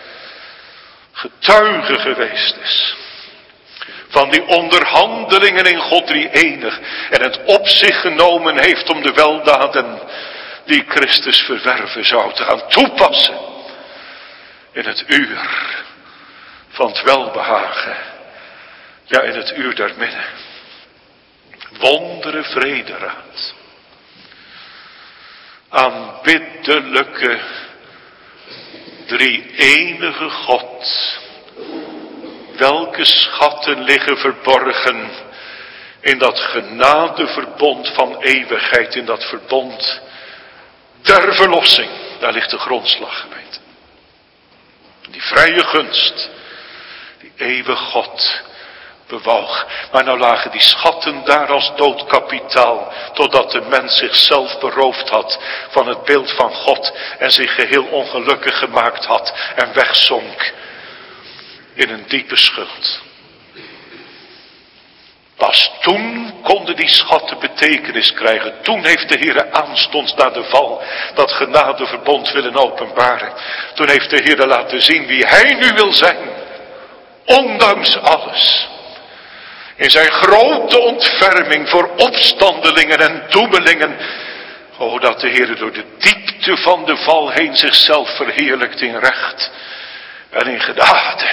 [SPEAKER 1] Getuige geweest is. Van die onderhandelingen in God drie-enig. En het op zich genomen heeft om de weldaden die Christus verwerven zou te gaan toepassen. In het uur van het welbehagen Ja, in het uur der midden. Wondere vrederaad. Aanbiddelijke drie-enige God. Welke schatten liggen verborgen in dat genadeverbond van eeuwigheid, in dat verbond der verlossing. Daar ligt de grondslag, gemeente. Die vrije gunst, die eeuwige God bewoog. Maar nou lagen die schatten daar als doodkapitaal, totdat de mens zichzelf beroofd had van het beeld van God en zich geheel ongelukkig gemaakt had en wegzonk in een diepe schuld. Pas toen konden die schatten betekenis krijgen. Toen heeft de Heere aanstonds na de val dat genadeverbond willen openbaren. Toen heeft de Heere laten zien wie Hij nu wil zijn. Ondanks alles. In zijn grote ontferming voor opstandelingen en doemelingen. O, dat de Heere door de diepte van de val heen zichzelf verheerlijkt in recht en in genade.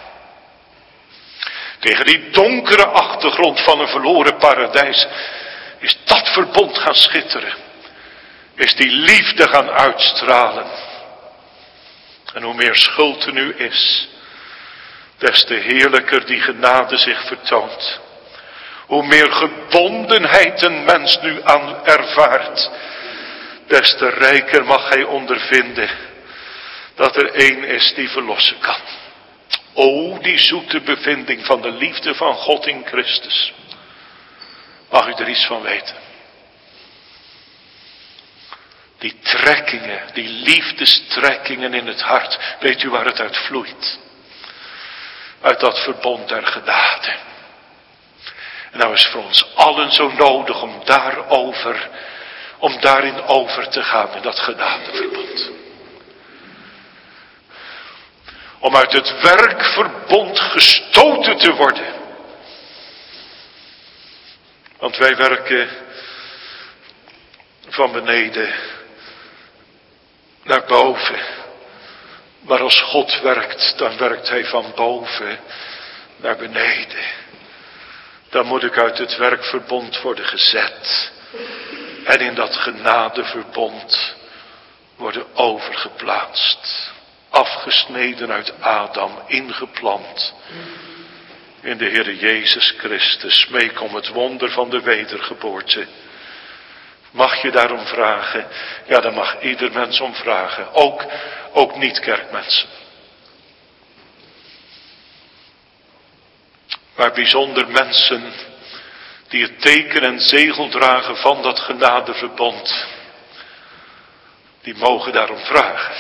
[SPEAKER 1] Tegen die donkere achtergrond van een verloren paradijs is dat verbond gaan schitteren. Is die liefde gaan uitstralen. En hoe meer schuld er nu is, des te heerlijker die genade zich vertoont. Hoe meer gebondenheid een mens nu aan ervaart, des te rijker mag hij ondervinden dat er één is die verlossen kan. O, die zoete bevinding van de liefde van God in Christus. Mag u er iets van weten? Die trekkingen, die liefdestrekkingen in het hart, weet u waar het uit vloeit? Uit dat verbond der genade. En nou is voor ons allen zo nodig om daarin over te gaan in dat genadeverbond. Om uit het werkverbond gestoten te worden. Want wij werken van beneden naar boven. Maar als God werkt, dan werkt Hij van boven naar beneden. Dan moet ik uit het werkverbond worden gezet. En in dat genadeverbond worden overgeplaatst. Afgesneden uit Adam, ingeplant in de Heere Jezus Christus. Smeek om het wonder van de wedergeboorte. Mag je daarom vragen? Ja, daar mag ieder mens om vragen. Ook niet-kerkmensen. Maar bijzonder mensen die het teken en zegel dragen van dat genadeverbond. Die mogen daarom vragen.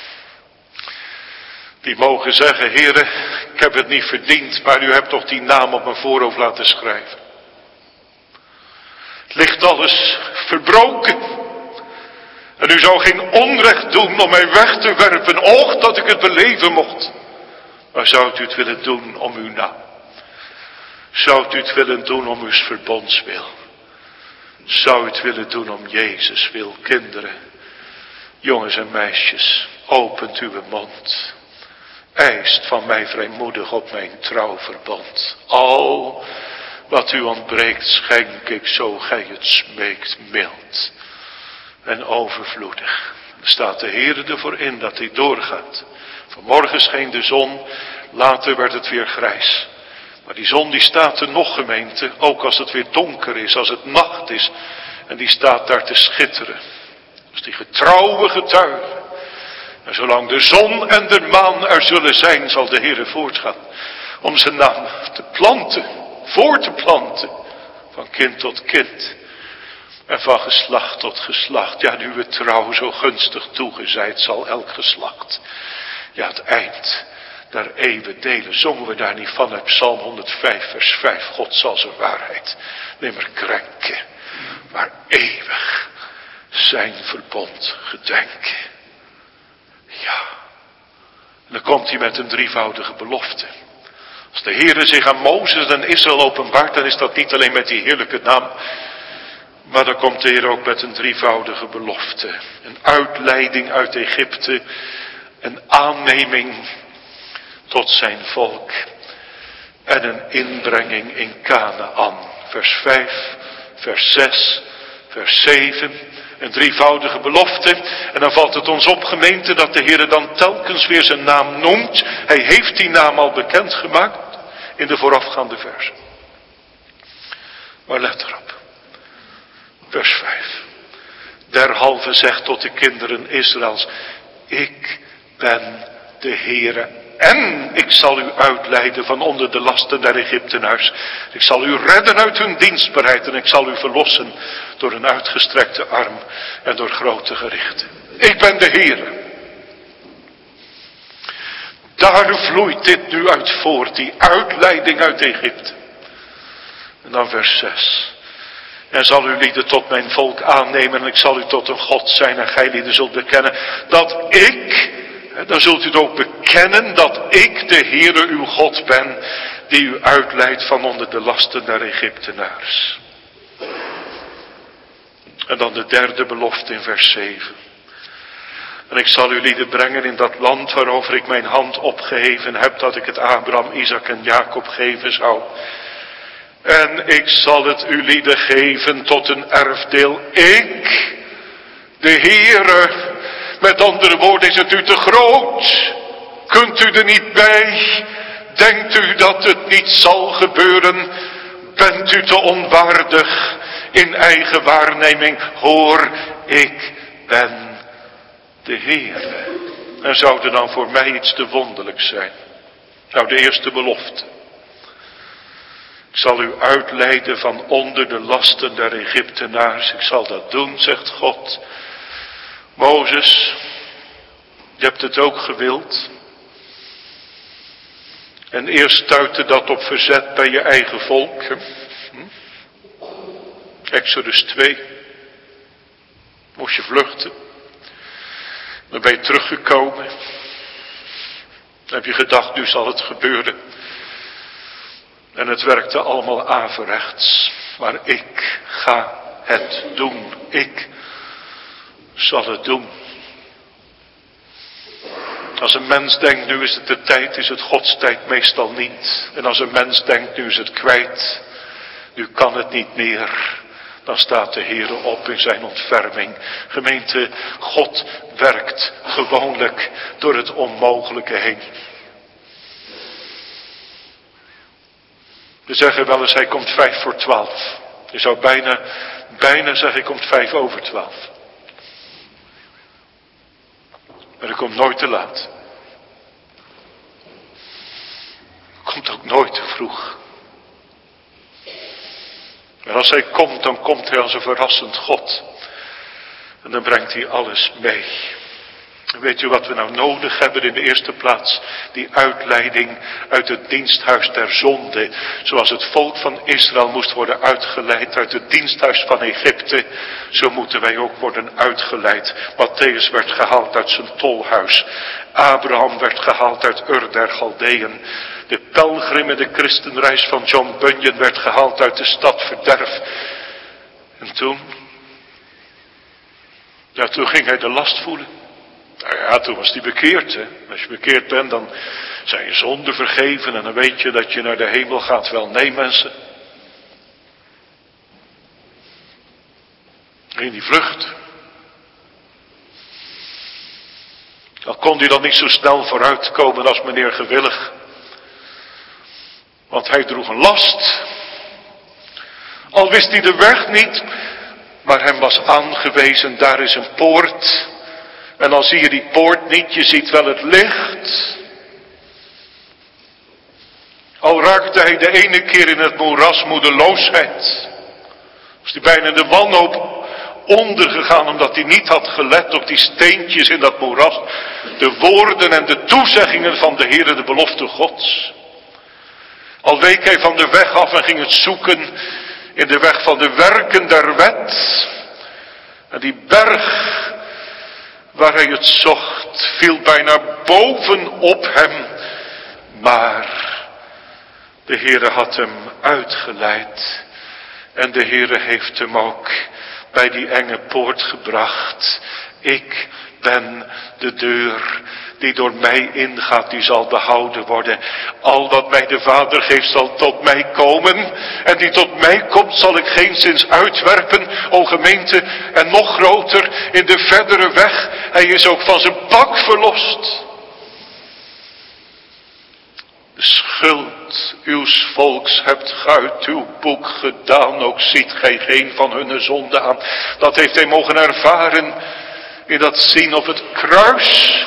[SPEAKER 1] Die mogen zeggen, Heere, ik heb het niet verdiend, maar u hebt toch die naam op mijn voorhoofd laten schrijven. Het ligt alles verbroken. En u zou geen onrecht doen om mij weg te werpen, och dat ik het beleven mocht. Maar zou u het willen doen om uw naam? Zou u het willen doen om uw verbonds wil? Zou u het willen doen om Jezus wil? Kinderen, jongens en meisjes, opent uw mond. Eist van mij vrijmoedig op mijn trouwverbond. Al wat u ontbreekt schenk ik zo gij het smeekt mild en overvloedig. Er staat de Heere ervoor in dat hij doorgaat. Vanmorgen scheen de zon, later werd het weer grijs. Maar die zon die staat er nog, gemeente, ook als het weer donker is, als het nacht is. En die staat daar te schitteren. Dus die getrouwe getuige. En zolang de zon en de maan er zullen zijn, zal de Heere voortgaan. Om zijn naam te planten, voor te planten. Van kind tot kind. En van geslacht tot geslacht. Ja, nu we trouw zo gunstig toegezeid zal elk geslacht. Ja, het eind der eeuwen delen. Zongen we daar niet van uit Psalm 105 vers 5. God zal zijn waarheid nimmer krenken. Maar eeuwig zijn verbond gedenken. Ja. En dan komt hij met een drievoudige belofte. Als de Heere zich aan Mozes en Israël openbaart, dan is dat niet alleen met die heerlijke naam. Maar dan komt de Heer ook met een drievoudige belofte. Een uitleiding uit Egypte. Een aanneming tot zijn volk. en een inbrenging in Kanaan. Vers 5, vers 6, vers 7. Een drievoudige belofte. En dan valt het ons op, gemeente, dat de Heer dan telkens weer zijn naam noemt. Hij heeft die naam al bekendgemaakt in de voorafgaande versen. Maar let erop. Vers 5. Derhalve zegt tot de kinderen Israëls: ik ben de Heere. En ik zal u uitleiden van onder de lasten der Egyptenaars. Ik zal u redden uit hun dienstbaarheid. En ik zal u verlossen door een uitgestrekte arm en door grote gerichten. Ik ben de Heere. Daar vloeit dit nu uit voort. Die uitleiding uit Egypte. En dan vers 6. En zal u lieden tot mijn volk aannemen. En ik zal u tot een God zijn. En gij lieden zult bekennen dat ik... Dan zult u het ook bekennen dat ik de Heere uw God ben, die u uitleidt van onder de lasten der Egyptenaars. En dan de derde belofte in vers 7. En ik zal u lieden brengen in dat land waarover ik mijn hand opgeheven heb, dat ik het Abraham, Isaac en Jacob geven zou. En ik zal het u lieden geven tot een erfdeel. Ik, de Heere. Met andere woorden, is het u te groot? Kunt u er niet bij? Denkt u dat het niet zal gebeuren? Bent u te onwaardig in eigen waarneming? Hoor, ik ben de Heer. En zou er dan voor mij iets te wonderlijk zijn? Nou, de eerste belofte. Ik zal u uitleiden van onder de lasten der Egyptenaars. Ik zal dat doen, zegt God. Mozes, je hebt het ook gewild. En eerst stuitte dat op verzet bij je eigen volk. Exodus 2. Moest je vluchten. Dan ben je teruggekomen. Dan heb je gedacht, nu zal het gebeuren. En het werkte allemaal averechts. Maar ik ga het doen. Ik zal het doen. Als een mens denkt, nu is het de tijd, is het Gods tijd meestal niet. En als een mens denkt, nu is het kwijt, nu kan het niet meer, dan staat de Heere op in zijn ontferming. Gemeente, God werkt gewoonlijk door het onmogelijke heen. We zeggen wel eens, hij komt 11:55. Je zou bijna zeggen, hij komt 11:55. Maar hij komt nooit te laat. Komt ook nooit te vroeg. Maar als hij komt, dan komt hij als een verrassend God. En dan brengt hij alles mee. En weet u wat we nou nodig hebben in de eerste plaats? Die uitleiding uit het diensthuis der zonde. Zoals het volk van Israël moest worden uitgeleid uit het diensthuis van Egypte. Zo moeten wij ook worden uitgeleid. Matthäus werd gehaald uit zijn tolhuis. Abraham werd gehaald uit Ur der Galdeën. De pelgrim in de christenreis van John Bunyan werd gehaald uit de stad verderf. En toen? Ja, toen ging hij de last voelen. Nou ja, toen was hij bekeerd. Hè? Als je bekeerd bent, dan zijn je zonden vergeven. En dan weet je dat je naar de hemel gaat. Wel, nee mensen. In die vlucht. Al kon hij dan niet zo snel vooruitkomen als meneer Gewillig. Want hij droeg een last. Al wist hij de weg niet. Maar hem was aangewezen, daar is een poort. En al zie je die poort niet, je ziet wel het licht. Al raakte hij de ene keer in het moeras moedeloosheid. Was hij bijna in de wanhoop ondergegaan omdat hij niet had gelet op die steentjes in dat moeras. De woorden en de toezeggingen van de Heere, de belofte Gods. Al week hij van de weg af en ging het zoeken in de weg van de werken der wet. En die berg waar hij het zocht, viel bijna bovenop hem. Maar de Heere had hem uitgeleid. En de Heere heeft hem ook bij die enge poort gebracht. Ik ben de deur die door mij ingaat, die zal behouden worden. Al wat mij de Vader geeft zal tot mij komen. En die tot mij komt zal ik geenszins uitwerpen, o gemeente. En nog groter, in de verdere weg, hij is ook van zijn pak verlost. De schuld uws volks hebt ge uit uw boek gedaan, ook ziet gij geen van hun zonde aan. Dat heeft hij mogen ervaren in dat zien op het kruis.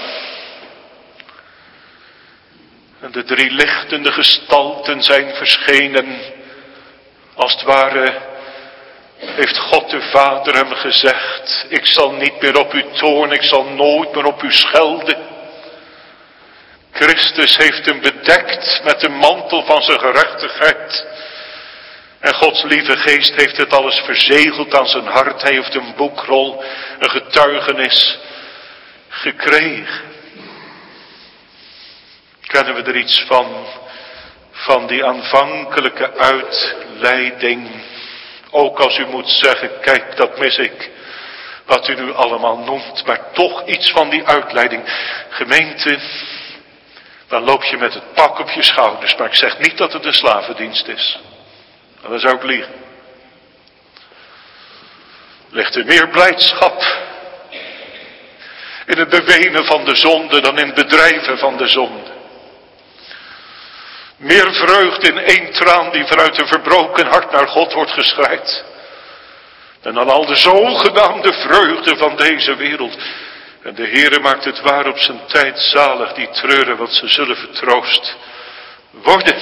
[SPEAKER 1] En de drie lichtende gestalten zijn verschenen. Als het ware heeft God de Vader hem gezegd: ik zal niet meer op u toornen, ik zal nooit meer op u schelden. Christus heeft hem bedekt met de mantel van zijn gerechtigheid. En Gods lieve geest heeft het alles verzegeld aan zijn hart. Hij heeft een boekrol, een getuigenis gekregen. Kennen we er iets van die aanvankelijke uitleiding? Ook als u moet zeggen, kijk, dat mis ik. Wat u nu allemaal noemt, maar toch iets van die uitleiding. Gemeente, dan loop je met het pak op je schouders. Maar ik zeg niet dat het een slavendienst is. Dan zou ik liegen. Ligt er meer blijdschap in het bewenen van de zonde dan in het bedrijven van de zonde. Meer vreugde in één traan die vanuit een verbroken hart naar God wordt geschreid. Dan aan al de zogenaamde vreugde van deze wereld. En de Heere maakt het waar op zijn tijd zalig die treuren, want ze zullen vertroost worden.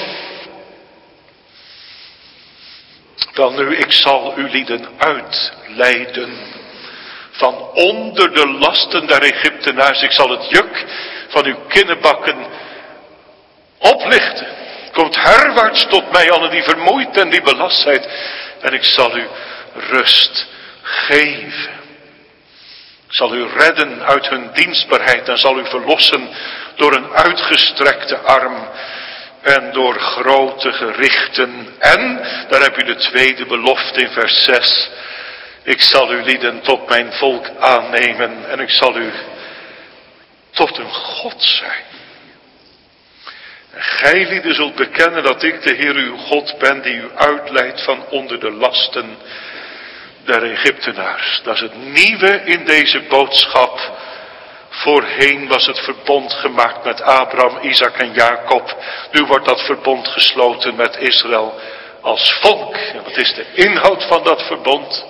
[SPEAKER 1] Dan nu, ik zal u lieden uitleiden van onder de lasten der Egyptenaars. Ik zal het juk van uw kinnenbakken oplichten. Komt herwaarts tot mij, allen die vermoeid en die belast zijn. En ik zal u rust geven. Ik zal u redden uit hun dienstbaarheid en zal u verlossen door een uitgestrekte arm en door grote gerichten. En, daar heb u de tweede belofte in vers 6. Ik zal u lieden tot mijn volk aannemen en ik zal u tot een God zijn. En gij lieden zult bekennen dat ik de Heer uw God ben die u uitleidt van onder de lasten der Egyptenaars. Dat is het nieuwe in deze boodschap. Voorheen was het verbond gemaakt met Abraham, Isaac en Jacob. Nu wordt dat verbond gesloten met Israël als volk. En wat is de inhoud van dat verbond?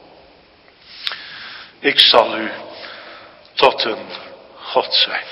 [SPEAKER 1] Ik zal u tot een God zijn.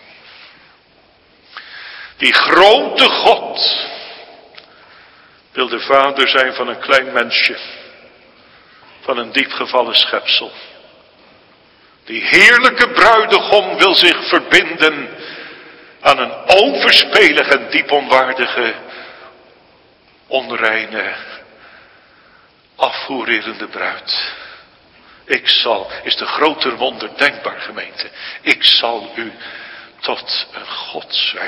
[SPEAKER 1] Die grote God wil de vader zijn van een klein mensje. Van een diepgevallen schepsel. Die heerlijke bruidegom wil zich verbinden aan een overspelige en diep onwaardige, onreine, afvoererende bruid. Ik zal, is de groter wonder denkbaar, gemeente. Ik zal u tot een God zijn.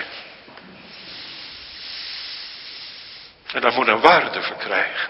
[SPEAKER 1] En dat moet een waarde verkrijgen.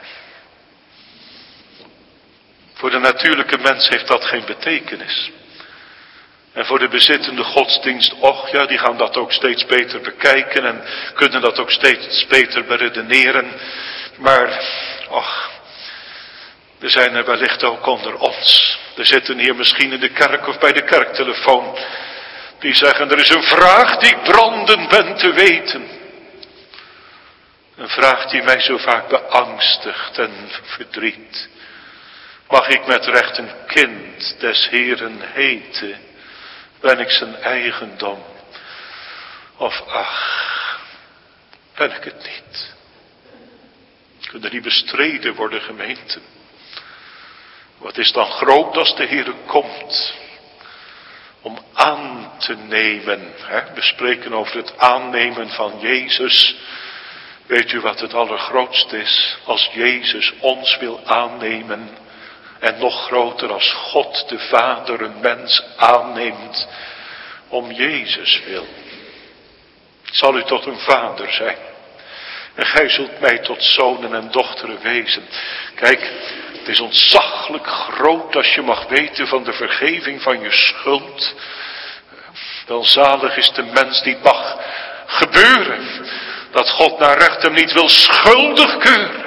[SPEAKER 1] Voor de natuurlijke mens heeft dat geen betekenis. En voor de bezittende godsdienst, och ja, die gaan dat ook steeds beter bekijken en kunnen dat ook steeds beter beredeneren. Maar, och, er zijn er wellicht ook onder ons. Er zitten hier misschien in de kerk of bij de kerktelefoon. Die zeggen, er is een vraag die brandend bent te weten. Een vraag die mij zo vaak beangstigt en verdriet. Mag ik met recht een kind des Heeren heten? Ben ik zijn eigendom? Of ach, ben ik het niet? Kunnen die bestreden worden, gemeente? Wat is dan groot als de Heere komt? Om aan te nemen. We spreken over het aannemen van Jezus. Weet u wat het allergrootste is? Als Jezus ons wil aannemen. En nog groter als God de Vader een mens aanneemt. Om Jezus wil. Ik zal u tot een vader zijn. En gij zult mij tot zonen en dochteren wezen. Kijk, het is ontzaglijk groot als je mag weten van de vergeving van je schuld. Welzalig is de mens die het mag gebeuren, dat God naar recht hem niet wil schuldig keuren.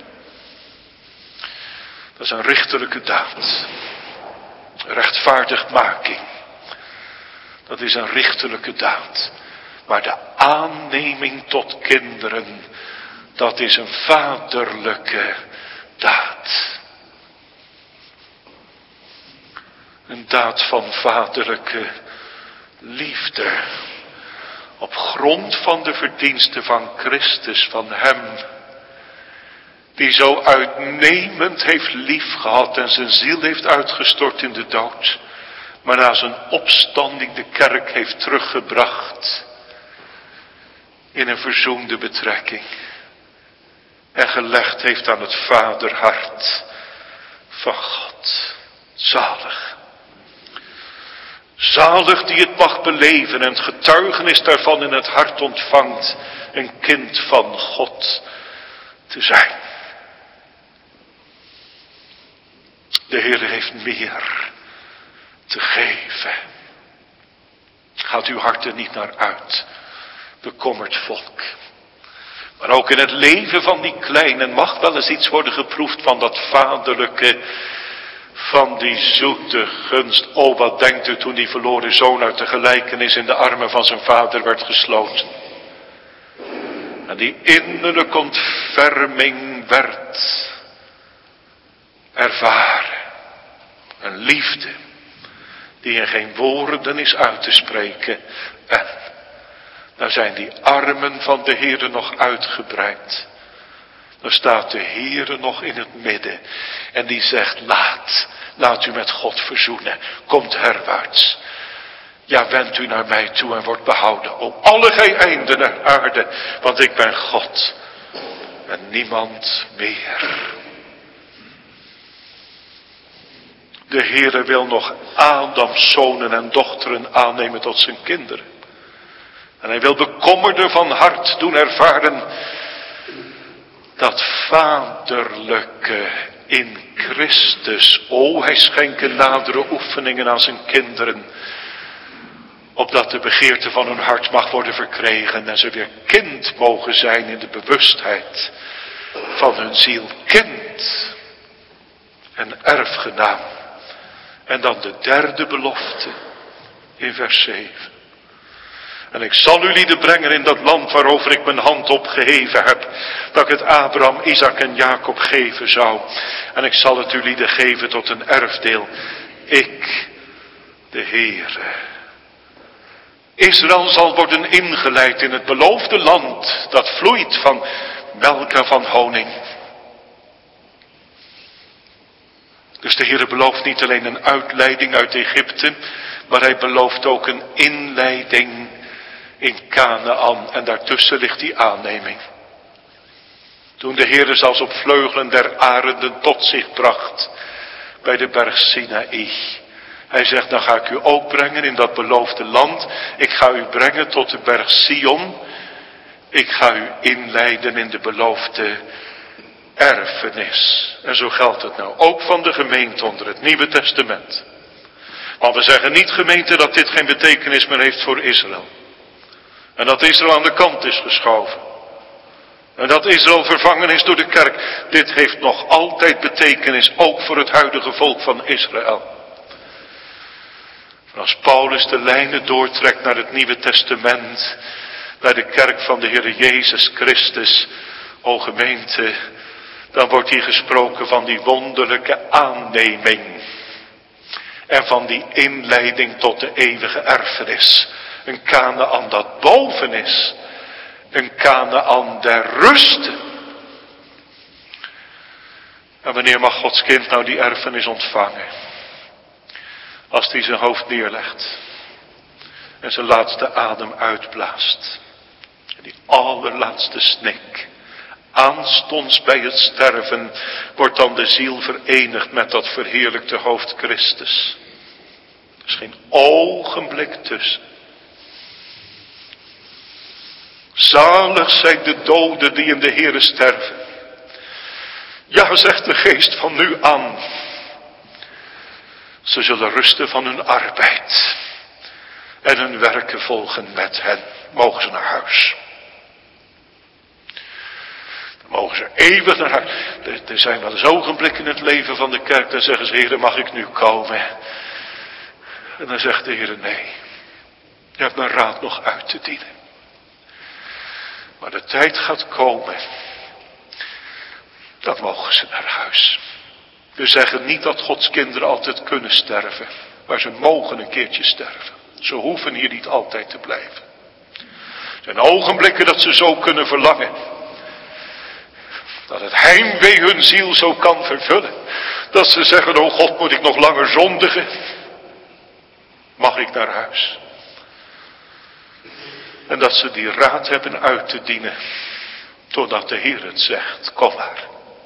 [SPEAKER 1] Dat is een richterlijke daad. Rechtvaardigmaking. Dat is een richterlijke daad. Maar de aanneming tot kinderen, dat is een vaderlijke daad. Een daad van vaderlijke liefde. Op grond van de verdiensten van Christus, van hem. Die zo uitnemend heeft liefgehad en zijn ziel heeft uitgestort in de dood. Maar na zijn opstanding de kerk heeft teruggebracht. In een verzoende betrekking. En gelegd heeft aan het vaderhart van God. Zalig. Zalig die het mag beleven en het getuigenis daarvan in het hart ontvangt. Een kind van God te zijn. De Heer heeft meer te geven. Gaat uw hart er niet naar uit, bekommerd volk. Maar ook in het leven van die kleinen mag wel eens iets worden geproefd van dat vaderlijke, van die zoete gunst. Oh, wat denkt u toen die verloren zoon uit de gelijkenis in de armen van zijn vader werd gesloten. En die innerlijke ontferming werd ervaren. Een liefde die in geen woorden is uit te spreken. En dan zijn die armen van de Heere nog uitgebreid. Dan staat de Heere nog in het midden. En die zegt, laat u met God verzoenen. Komt herwaarts. Ja, wendt u naar mij toe en wordt behouden. O, alle gij einden der aarde. Want ik ben God. En niemand meer. De Heere wil nog Adams zonen en dochteren aannemen tot zijn kinderen. En hij wil bekommerden van hart doen ervaren dat vaderlijke in Christus. O, hij schenkt nadere oefeningen aan zijn kinderen. Opdat de begeerte van hun hart mag worden verkregen. En ze weer kind mogen zijn in de bewustheid van hun ziel. Kind en erfgenaam. En dan de derde belofte in vers 7. En ik zal u lieden brengen in dat land waarover ik mijn hand opgeheven heb. Dat ik het Abraham, Isaac en Jacob geven zou. En ik zal het u lieden geven tot een erfdeel. Ik, de Heere. Israël zal worden ingeleid in het beloofde land. Dat vloeit van melk en van honing. Dus de Heere belooft niet alleen een uitleiding uit Egypte. Maar hij belooft ook een inleiding in Kanaan. En daartussen ligt die aanneming. Toen de Heere zelfs op vleugelen der arenden tot zich bracht. Bij de berg Sinaï. Hij zegt, dan ga ik u ook brengen in dat beloofde land. Ik ga u brengen tot de berg Sion. Ik ga u inleiden in de beloofde erfenis. En zo geldt het nou ook van de gemeente onder het Nieuwe Testament. Maar we zeggen niet, gemeente, dat dit geen betekenis meer heeft voor Israël. En dat Israël aan de kant is geschoven. En dat Israël vervangen is door de kerk. Dit heeft nog altijd betekenis, ook voor het huidige volk van Israël. En als Paulus de lijnen doortrekt naar het Nieuwe Testament, naar de kerk van de Heer Jezus Christus, o gemeente, dan wordt hier gesproken van die wonderlijke aanneming. En van die inleiding tot de eeuwige erfenis. Een Kanaan dat boven is. Een Kanaan der rusten. En wanneer mag Gods kind nou die erfenis ontvangen? Als hij zijn hoofd neerlegt. En zijn laatste adem uitblaast. En die allerlaatste snik. Aanstonds bij het sterven wordt dan de ziel verenigd met dat verheerlijkte hoofd Christus. Er is geen ogenblik tussen. Zalig zijn de doden die in de Heere sterven. Ja, zegt de geest van nu aan. Ze zullen rusten van hun arbeid. en hun werken volgen met hen. Mogen ze naar huis. Dan mogen ze eeuwig naar huis. Er zijn wel eens ogenblikken in het leven van de kerk, dan zeggen ze, Heere, mag ik nu komen? En dan zegt de Heere, nee. Je hebt mijn raad nog uit te dienen. Maar de tijd gaat komen. Dan mogen ze naar huis. We zeggen niet dat Gods kinderen altijd kunnen sterven. Maar ze mogen een keertje sterven. Ze hoeven hier niet altijd te blijven. Er zijn ogenblikken dat ze zo kunnen verlangen. Dat het heimwee hun ziel zo kan vervullen. Dat ze zeggen, oh God, moet ik nog langer zondigen? Mag ik naar huis? En dat ze die raad hebben uit te dienen. Totdat de Heer het zegt, kom maar.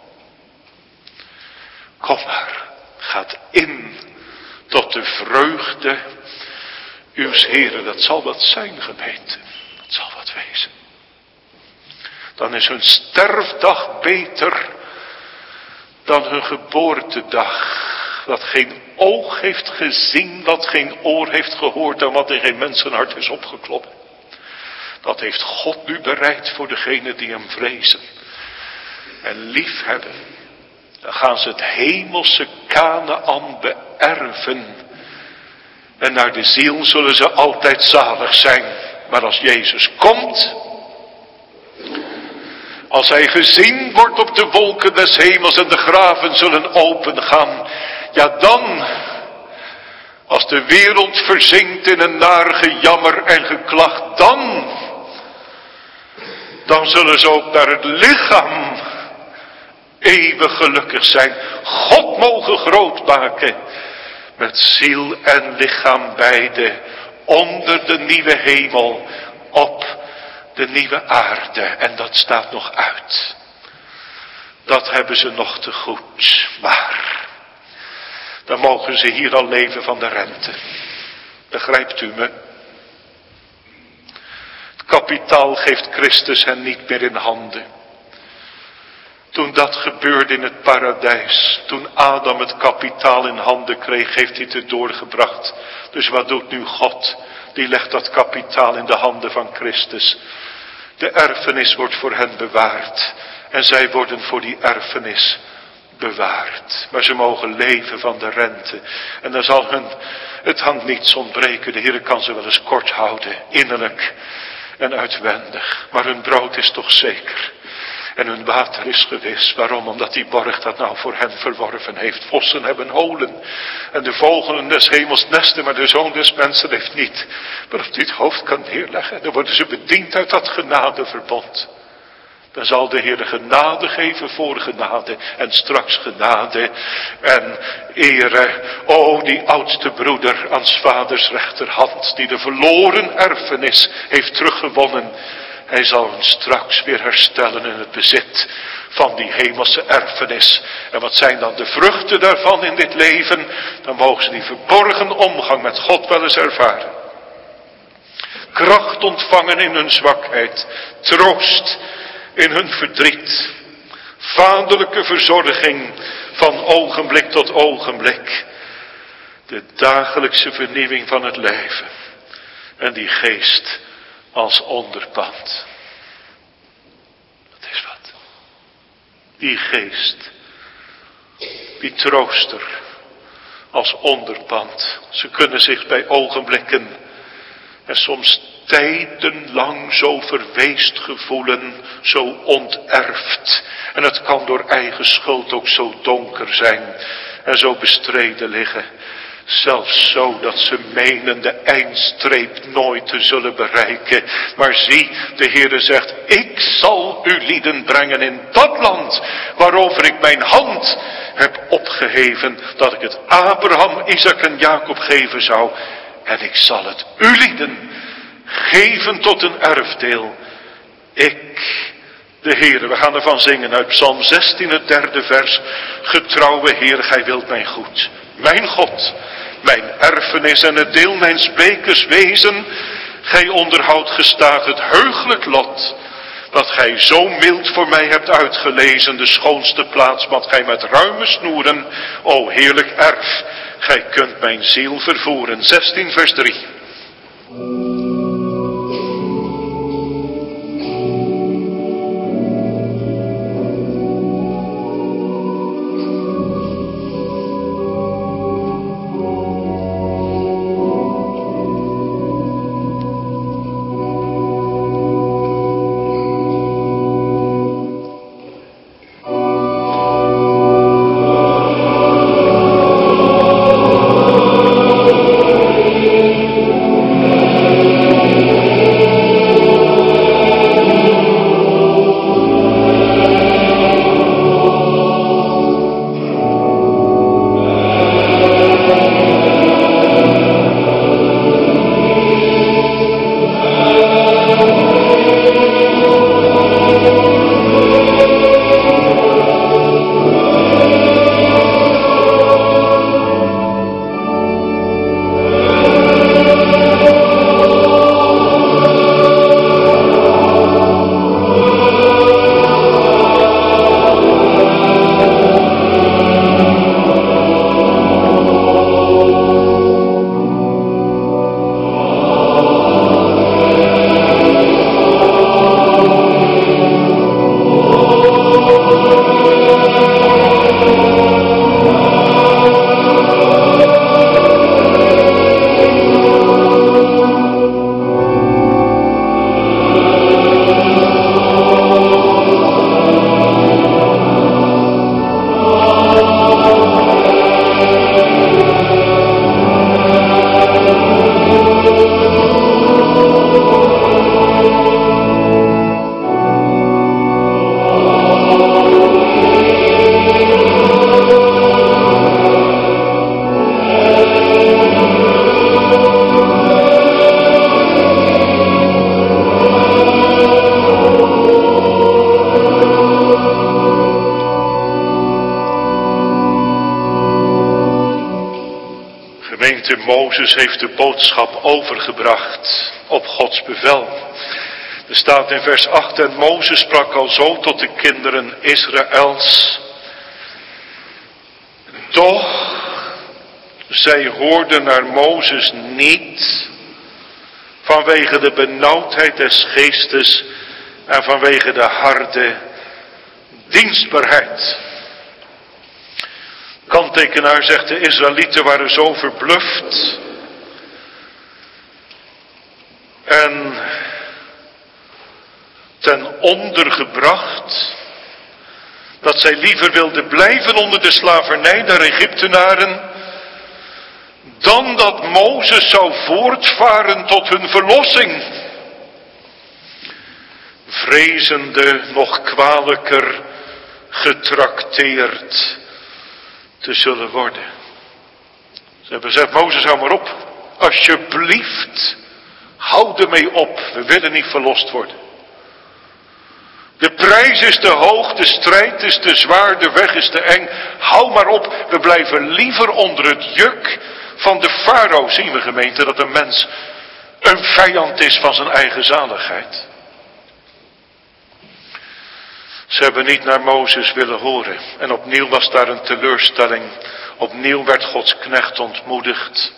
[SPEAKER 1] Kom maar. Gaat in tot de vreugde uws Heren. Dat zal wat zijn, gemeente. Dat zal wat wezen. Dan is hun sterfdag beter dan hun geboortedag. Dat geen oog heeft gezien, dat geen oor heeft gehoord en wat in geen mensenhart is opgeklopt. Dat heeft God nu bereid voor degenen die hem vrezen en liefhebben. Dan gaan ze het hemelse Kanaän beërven. En naar de ziel zullen ze altijd zalig zijn. Maar als Jezus komt, als hij gezien wordt op de wolken des hemels en de graven zullen opengaan, ja dan, als de wereld verzinkt in een naar gejammer en geklacht, dan zullen ze ook naar het lichaam eeuwig gelukkig zijn. God mogen groot maken met ziel en lichaam beide onder de nieuwe hemel op de nieuwe aarde. En dat staat nog uit. Dat hebben ze nog te goed. Maar dan mogen ze hier al leven van de rente. Begrijpt u me? Het kapitaal geeft Christus hen niet meer in handen. Toen dat gebeurde in het paradijs, toen Adam het kapitaal in handen kreeg, heeft hij het doorgebracht. Dus wat doet nu God? Die legt dat kapitaal in de handen van Christus. De erfenis wordt voor hen bewaard. En zij worden voor die erfenis bewaard. Maar ze mogen leven van de rente. En dan zal het aan niets ontbreken. De Heer kan ze wel eens kort houden, innerlijk en uitwendig. Maar hun brood is toch zeker. En hun water is gewis. Waarom? Omdat die borg dat nou voor hen verworven heeft. Vossen hebben holen. En de vogelen des hemels nesten. Maar de zoon des mensen heeft niet. Waarop hij het hoofd kan neerleggen. Dan worden ze bediend uit dat genadeverbond. Dan zal de Heer genade geven voor genade. En straks genade en ere. O, die oudste broeder aan 's vaders rechterhand. Die de verloren erfenis heeft teruggewonnen. Hij zal hem straks weer herstellen in het bezit van die hemelse erfenis. En wat zijn dan de vruchten daarvan in dit leven? Dan mogen ze die verborgen omgang met God wel eens ervaren. Kracht ontvangen in hun zwakheid. Troost in hun verdriet. Vaderlijke verzorging van ogenblik tot ogenblik. De dagelijkse vernieuwing van het leven. En die geest als onderpand. Dat is wat. Die geest. Die trooster. Als onderpand. Ze kunnen zich bij ogenblikken. En soms tijdenlang zo verweest gevoelen. Zo onterfd. En het kan door eigen schuld ook zo donker zijn. En zo bestreden liggen. Zelfs zo dat ze menen de eindstreep nooit te zullen bereiken. Maar zie, de Heere zegt, ik zal u lieden brengen in dat land waarover ik mijn hand heb opgeheven. Dat ik het Abraham, Isaac en Jacob geven zou. En ik zal het u lieden geven tot een erfdeel. Ik, de Heere, we gaan ervan zingen uit Psalm 16, het 3e vers. Getrouwe Heer, gij wilt mij goed. Mijn God, mijn erfenis en het deel mijns bekers wezen. Gij onderhoudt gestaag het heugelijk lot. Dat gij zo mild voor mij hebt uitgelezen. De schoonste plaats wat gij met ruime snoeren. O heerlijk erf, gij kunt mijn ziel vervoeren. 16 vers 3. Gemeente, Mozes heeft de boodschap overgebracht op Gods bevel. Er staat in vers 8, en Mozes sprak al zo tot de kinderen Israëls. Doch, zij hoorden naar Mozes niet, vanwege de benauwdheid des geestes en vanwege de harde dienstbaarheid. Kanttekenaar zegt, de Israëlieten waren zo verbluft en ten onder gebracht, dat zij liever wilden blijven onder de slavernij der Egyptenaren, dan dat Mozes zou voortvaren tot hun verlossing. Vrezende nog kwalijker getrakteerd te zullen worden. Ze hebben gezegd, Mozes, hou maar op. Alsjeblieft, hou ermee op. We willen niet verlost worden. De prijs is te hoog, de strijd is te zwaar, de weg is te eng. Hou maar op, we blijven liever onder het juk van de farao. Zien we, gemeente, dat een mens een vijand is van zijn eigen zaligheid. Ze hebben niet naar Mozes willen horen. En opnieuw was daar een teleurstelling. Opnieuw werd Gods knecht ontmoedigd.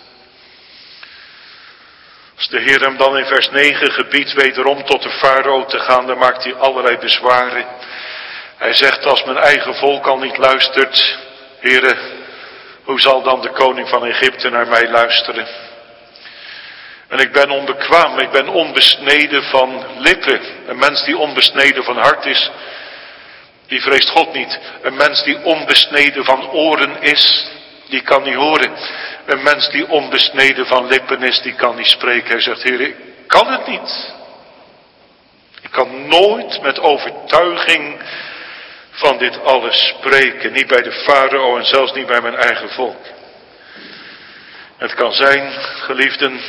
[SPEAKER 1] Als de Heer hem dan in vers 9 gebiedt wederom tot de farao te gaan, dan maakt hij allerlei bezwaren. Hij zegt, als mijn eigen volk al niet luistert, Heere, hoe zal dan de koning van Egypte naar mij luisteren? En ik ben onbekwaam, ik ben onbesneden van lippen. Een mens die onbesneden van hart is, die vreest God niet. Een mens die onbesneden van oren is, die kan niet horen. Een mens die onbesneden van lippen is, die kan niet spreken. Hij zegt, Heer, ik kan het niet. Ik kan nooit met overtuiging van dit alles spreken. Niet bij de farao en zelfs niet bij mijn eigen volk. Het kan zijn, geliefden,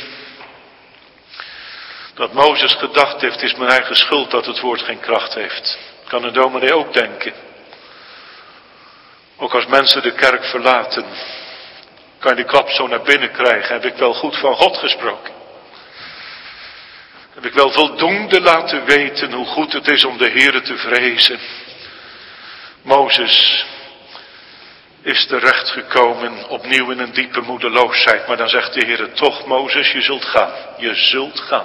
[SPEAKER 1] dat Mozes gedacht heeft, het is mijn eigen schuld dat het woord geen kracht heeft. Kan een dominee ook denken. Ook als mensen de kerk verlaten, kan je die klap zo naar binnen krijgen. Heb ik wel goed van God gesproken? Heb ik wel voldoende laten weten hoe goed het is om de Heere te vrezen? Mozes is terechtgekomen opnieuw in een diepe moedeloosheid. Maar dan zegt de Heere toch, Mozes, je zult gaan. Je zult gaan.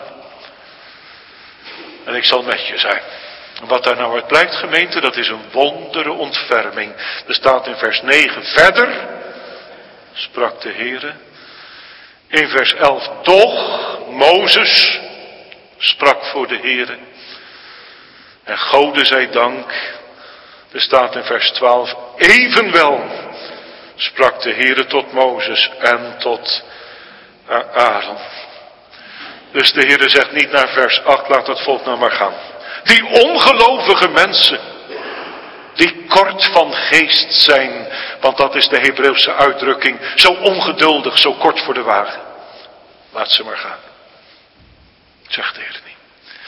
[SPEAKER 1] En ik zal met je zijn. En wat daar nou uit blijkt, gemeente, dat is een wondere ontferming. Er staat in vers 9, verder sprak de Heere. In vers 11, doch Mozes sprak voor de Heere. En Gode zij dank. Er staat in vers 12, evenwel sprak de Heere tot Mozes en tot Aaron. Dus de Heere zegt niet naar vers 8, laat het volk nou maar gaan. Die ongelovige mensen, die kort van geest zijn, want dat is de Hebreeuwse uitdrukking, zo ongeduldig, zo kort voor de wagen. Laat ze maar gaan, zegt de Heer niet.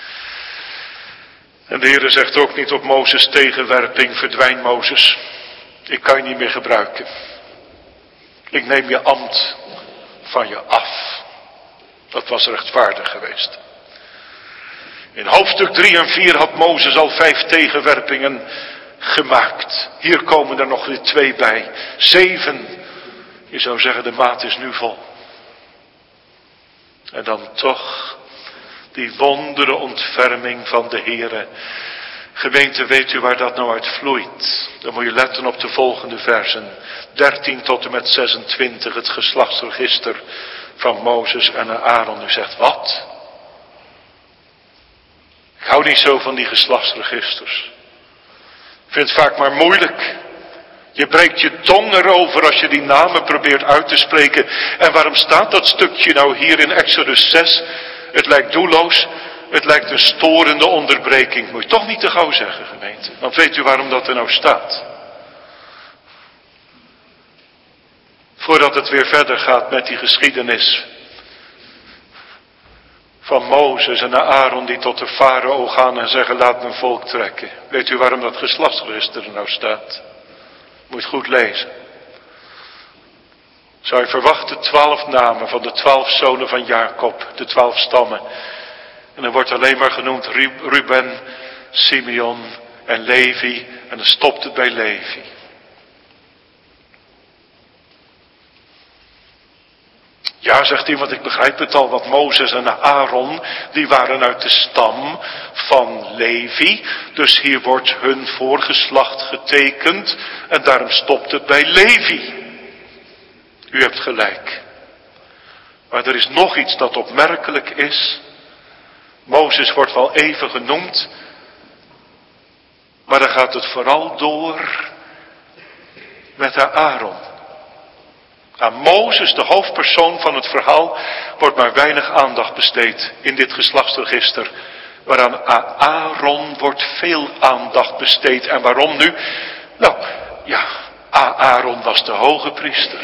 [SPEAKER 1] En de Heer zegt ook niet op Mozes tegenwerping, verdwijn Mozes, ik kan je niet meer gebruiken. Ik neem je ambt van je af. Dat was rechtvaardig geweest. In hoofdstuk 3 en 4 had Mozes al 5 tegenwerpingen gemaakt. Hier komen er nog weer 2 bij. 7. Je zou zeggen, de maat is nu vol. En dan toch die wondere ontferming van de Heere. Gemeente, weet u waar dat nou uit vloeit? Dan moet je letten op de volgende versen. 13 tot en met 26, het geslachtsregister van Mozes en Aaron. U zegt, wat? Ik hou niet zo van die geslachtsregisters. Ik vind het vaak maar moeilijk. Je breekt je tong erover als je die namen probeert uit te spreken. En waarom staat dat stukje nou hier in Exodus 6? Het lijkt doelloos. Het lijkt een storende onderbreking. Moet je toch niet te gauw zeggen, gemeente. Want weet u waarom dat er nou staat? Voordat het weer verder gaat met die geschiedenis van Mozes en Aaron die tot de farao gaan en zeggen, laat mijn volk trekken. Weet u waarom dat geslachtsregister er nou staat? Moet je het goed lezen. Zou je verwachten 12 namen van de 12 zonen van Jacob, de 12 stammen. En er wordt alleen maar genoemd Ruben, Simeon en Levi. En dan stopt het bij Levi. Ja, zegt iemand, ik begrijp het al, want Mozes en Aaron, die waren uit de stam van Levi. Dus hier wordt hun voorgeslacht getekend en daarom stopt het bij Levi. U hebt gelijk. Maar er is nog iets dat opmerkelijk is. Mozes wordt wel even genoemd, maar dan gaat het vooral door met Aaron. Aan Mozes, de hoofdpersoon van het verhaal, wordt maar weinig aandacht besteed in dit geslachtsregister. Maar aan Aaron wordt veel aandacht besteed. En waarom nu? Nou, ja, Aaron was de hoge priester.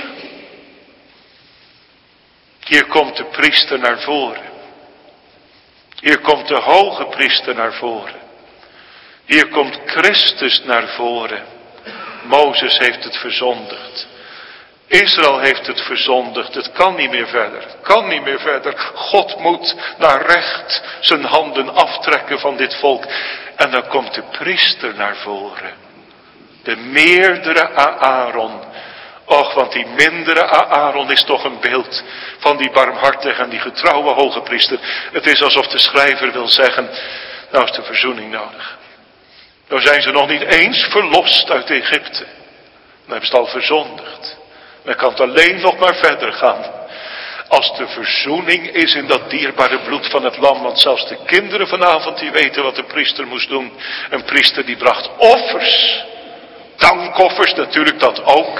[SPEAKER 1] Hier komt de priester naar voren. Hier komt de hoge priester naar voren. Hier komt Christus naar voren. Mozes heeft het verzondigd. Israël heeft het verzondigd. Het kan niet meer verder. Het kan niet meer verder. God moet naar recht zijn handen aftrekken van dit volk. En dan komt de priester naar voren. De meerdere Aaron. Och, want die mindere Aaron is toch een beeld van die barmhartige en die getrouwe hoge priester. Het is alsof de schrijver wil zeggen, nou is de verzoening nodig. Nou zijn ze nog niet eens verlost uit Egypte. Dan hebben ze het al verzondigd. Men kan het alleen nog maar verder gaan. Als de verzoening is in dat dierbare bloed van het lam. Want zelfs de kinderen vanavond die weten wat de priester moest doen. Een priester die bracht offers. Dankoffers natuurlijk dat ook.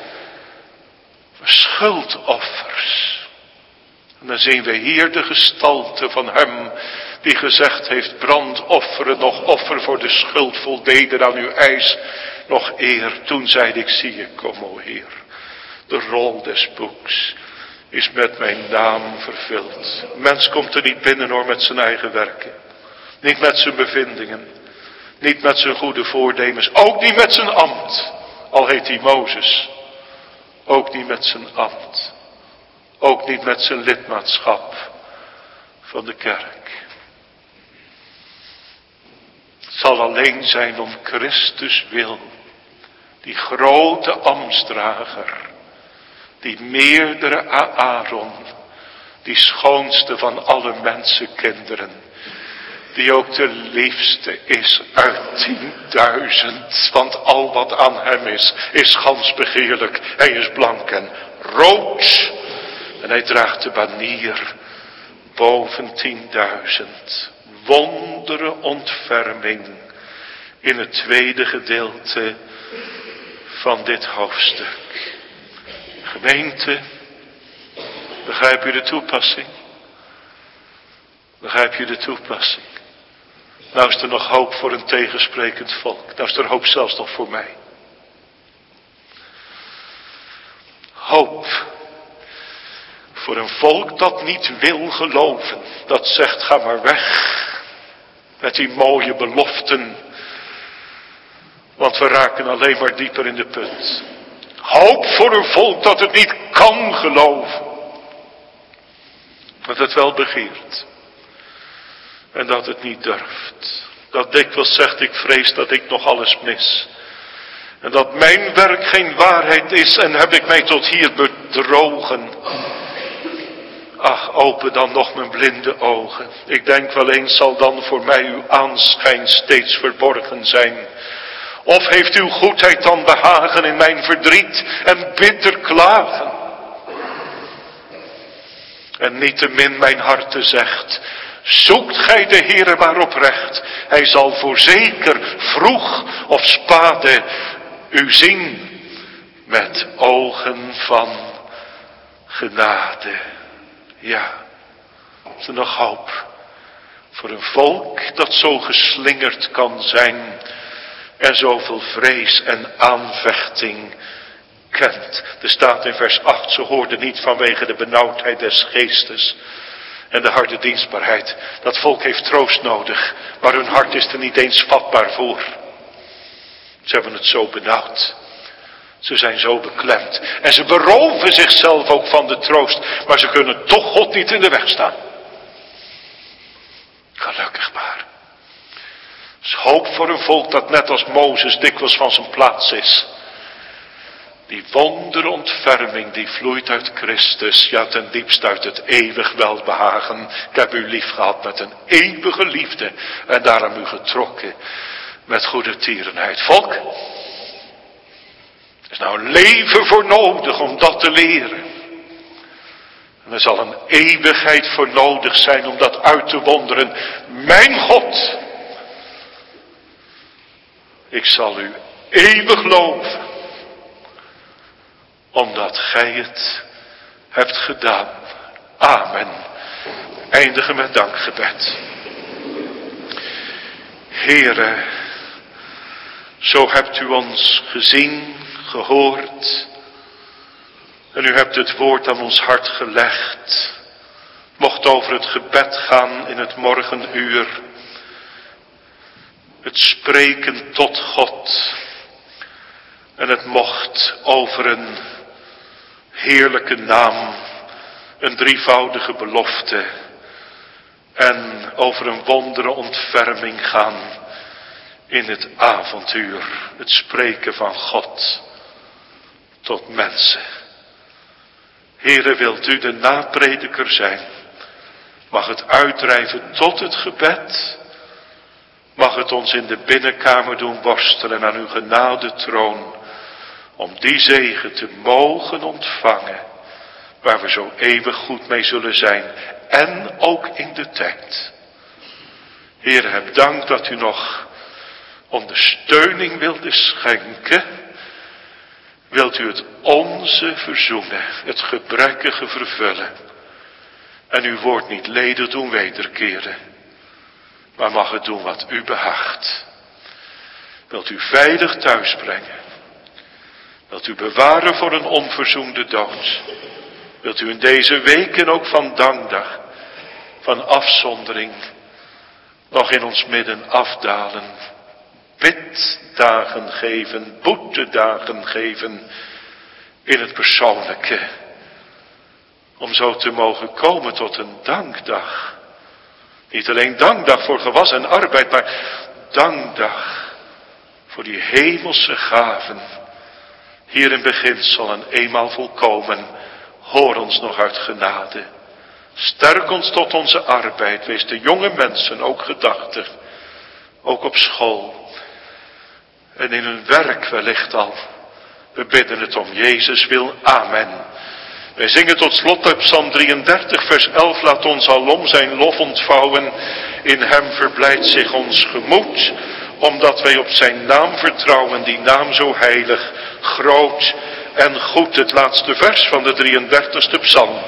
[SPEAKER 1] Schuldoffers. En dan zien we hier de gestalte van hem die gezegd heeft, brandofferen, nog offer voor de schuld voldeden aan uw eis. Nog eer, toen zeide ik, zie je, kom o Heer. De rol des boeks is met mijn naam vervuld. Mens komt er niet binnen hoor met zijn eigen werken. Niet met zijn bevindingen. Niet met zijn goede voornemens. Ook niet met zijn ambt. Al heet hij Mozes. Ook niet met zijn ambt. Ook niet met zijn lidmaatschap van de kerk. Het zal alleen zijn om Christus wil. Die grote ambtsdrager. Die meerdere Aaron. Die schoonste van alle mensenkinderen. Die ook de liefste is uit 10.000. Want al wat aan hem is gans begeerlijk. Hij is blank en rood. En hij draagt de banier boven 10.000. Wondere ontferming in het tweede gedeelte van dit hoofdstuk. Gemeente, begrijp je de toepassing? Begrijp je de toepassing? Nou is er nog hoop voor een tegensprekend volk. Nou is er hoop zelfs nog voor mij. Hoop. Voor een volk dat niet wil geloven. Dat zegt, ga maar weg. Met die mooie beloften. Want we raken alleen maar dieper in de put. Hoop voor een volk dat het niet kan geloven. Dat het wel begeert. En dat het niet durft. Dat dikwijls zegt, ik vrees dat ik nog alles mis. En dat mijn werk geen waarheid is en heb ik mij tot hier bedrogen. Ach, open dan nog mijn blinde ogen. Ik denk wel eens zal dan voor mij uw aanschijn steeds verborgen zijn. Of heeft uw goedheid dan behagen in mijn verdriet en bitter klagen? En niettemin mijn hart zegt, zoekt gij de Heere maar oprecht. Hij zal voorzeker vroeg of spade u zien met ogen van genade. Ja, is er nog hoop voor een volk dat zo geslingerd kan zijn en zoveel vrees en aanvechting kent. Er staat in vers 8, ze hoorden niet vanwege de benauwdheid des geestes en de harde dienstbaarheid. Dat volk heeft troost nodig, maar hun hart is er niet eens vatbaar voor. Ze hebben het zo benauwd. Ze zijn zo beklemd. En ze beroven zichzelf ook van de troost. Maar ze kunnen toch God niet in de weg staan. Gelukkig maar. Er is hoop voor een volk dat net als Mozes dikwijls van zijn plaats is. Die wonderontferming die vloeit uit Christus. Ja, ten diepste uit het eeuwig welbehagen. Ik heb u lief gehad met een eeuwige liefde. En daarom u getrokken met goede tierenheid. Volk. Er is nou een leven voor nodig om dat te leren. En er zal een eeuwigheid voor nodig zijn om dat uit te wonderen. Mijn God, ik zal u eeuwig loven, omdat gij het hebt gedaan. Amen. Eindigen met dankgebed. Heere, zo hebt u ons gezien, gehoord. En u hebt het woord aan ons hart gelegd. Mocht over het gebed gaan in het morgenuur. Het spreken tot God. En het mocht over een heerlijke naam. Een drievoudige belofte. En over een wondere ontferming gaan. In het avontuur. Het spreken van God. Tot mensen. Heere, wilt u de naprediker zijn? Mag het uitdrijven tot het gebed? Mag het ons in de binnenkamer doen worstelen aan uw genadetroon? Om die zegen te mogen ontvangen. Waar we zo eeuwig goed mee zullen zijn. En ook in de tijd. Heere, heb dank dat u nog ondersteuning wilde schenken. Wilt u het onze verzoenen, het gebrekkige vervullen. En uw woord niet ledig doen wederkeren. Maar mag het doen wat u behaagt. Wilt u veilig thuis brengen. Wilt u bewaren voor een onverzoende dood. Wilt u in deze weken ook van dankdag, van afzondering, nog in ons midden afdalen. Biddagen geven, boetedagen geven in het persoonlijke. Om zo te mogen komen tot een dankdag. Niet alleen dankdag voor gewas en arbeid, maar dankdag voor die hemelse gaven. Hier in beginsel en eenmaal volkomen. Hoor ons nog uit genade. Sterk ons tot onze arbeid. Wees de jonge mensen ook gedachtig. Ook op school. En in hun werk wellicht al. We bidden het om Jezus wil. Amen. Wij zingen tot slot uit Psalm 33 vers 11. Laat ons alom zijn lof ontvouwen. In hem verblijdt zich ons gemoed. Omdat wij op zijn naam vertrouwen. Die naam zo heilig, groot en goed. Het laatste vers van de 33ste psalm.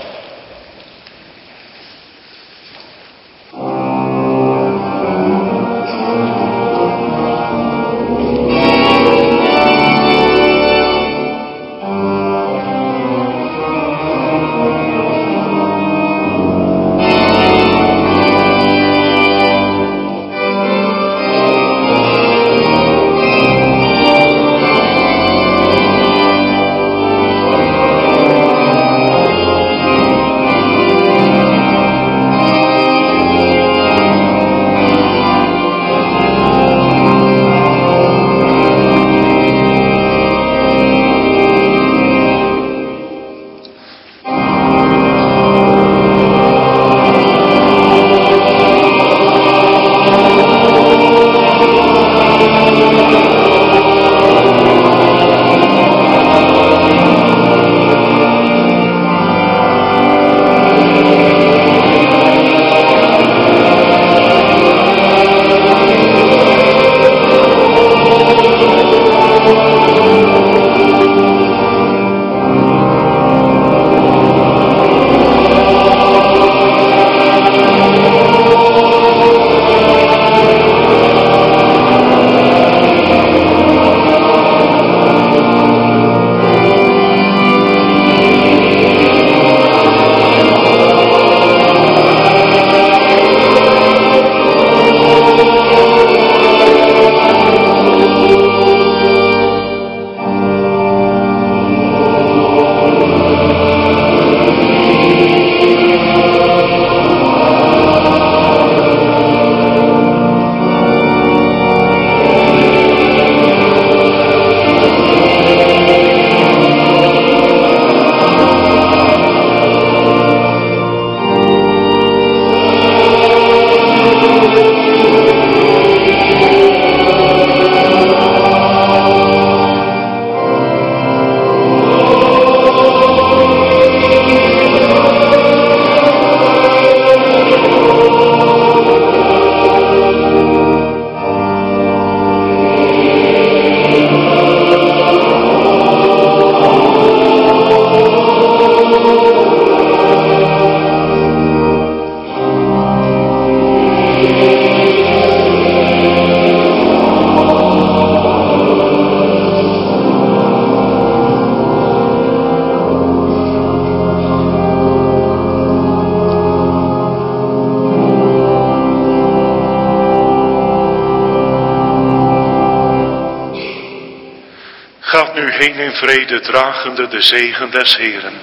[SPEAKER 1] heen in vrede, dragende de zegen des Heeren.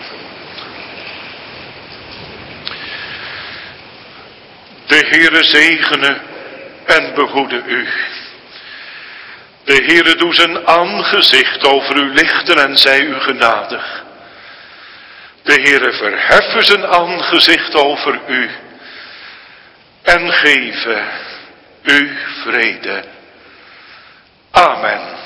[SPEAKER 1] De Heere zegene en behoede u. De Heere doe zijn aangezicht over u lichten en zij u genadig. De Heere verheffen zijn aangezicht over u en geven u vrede. Amen.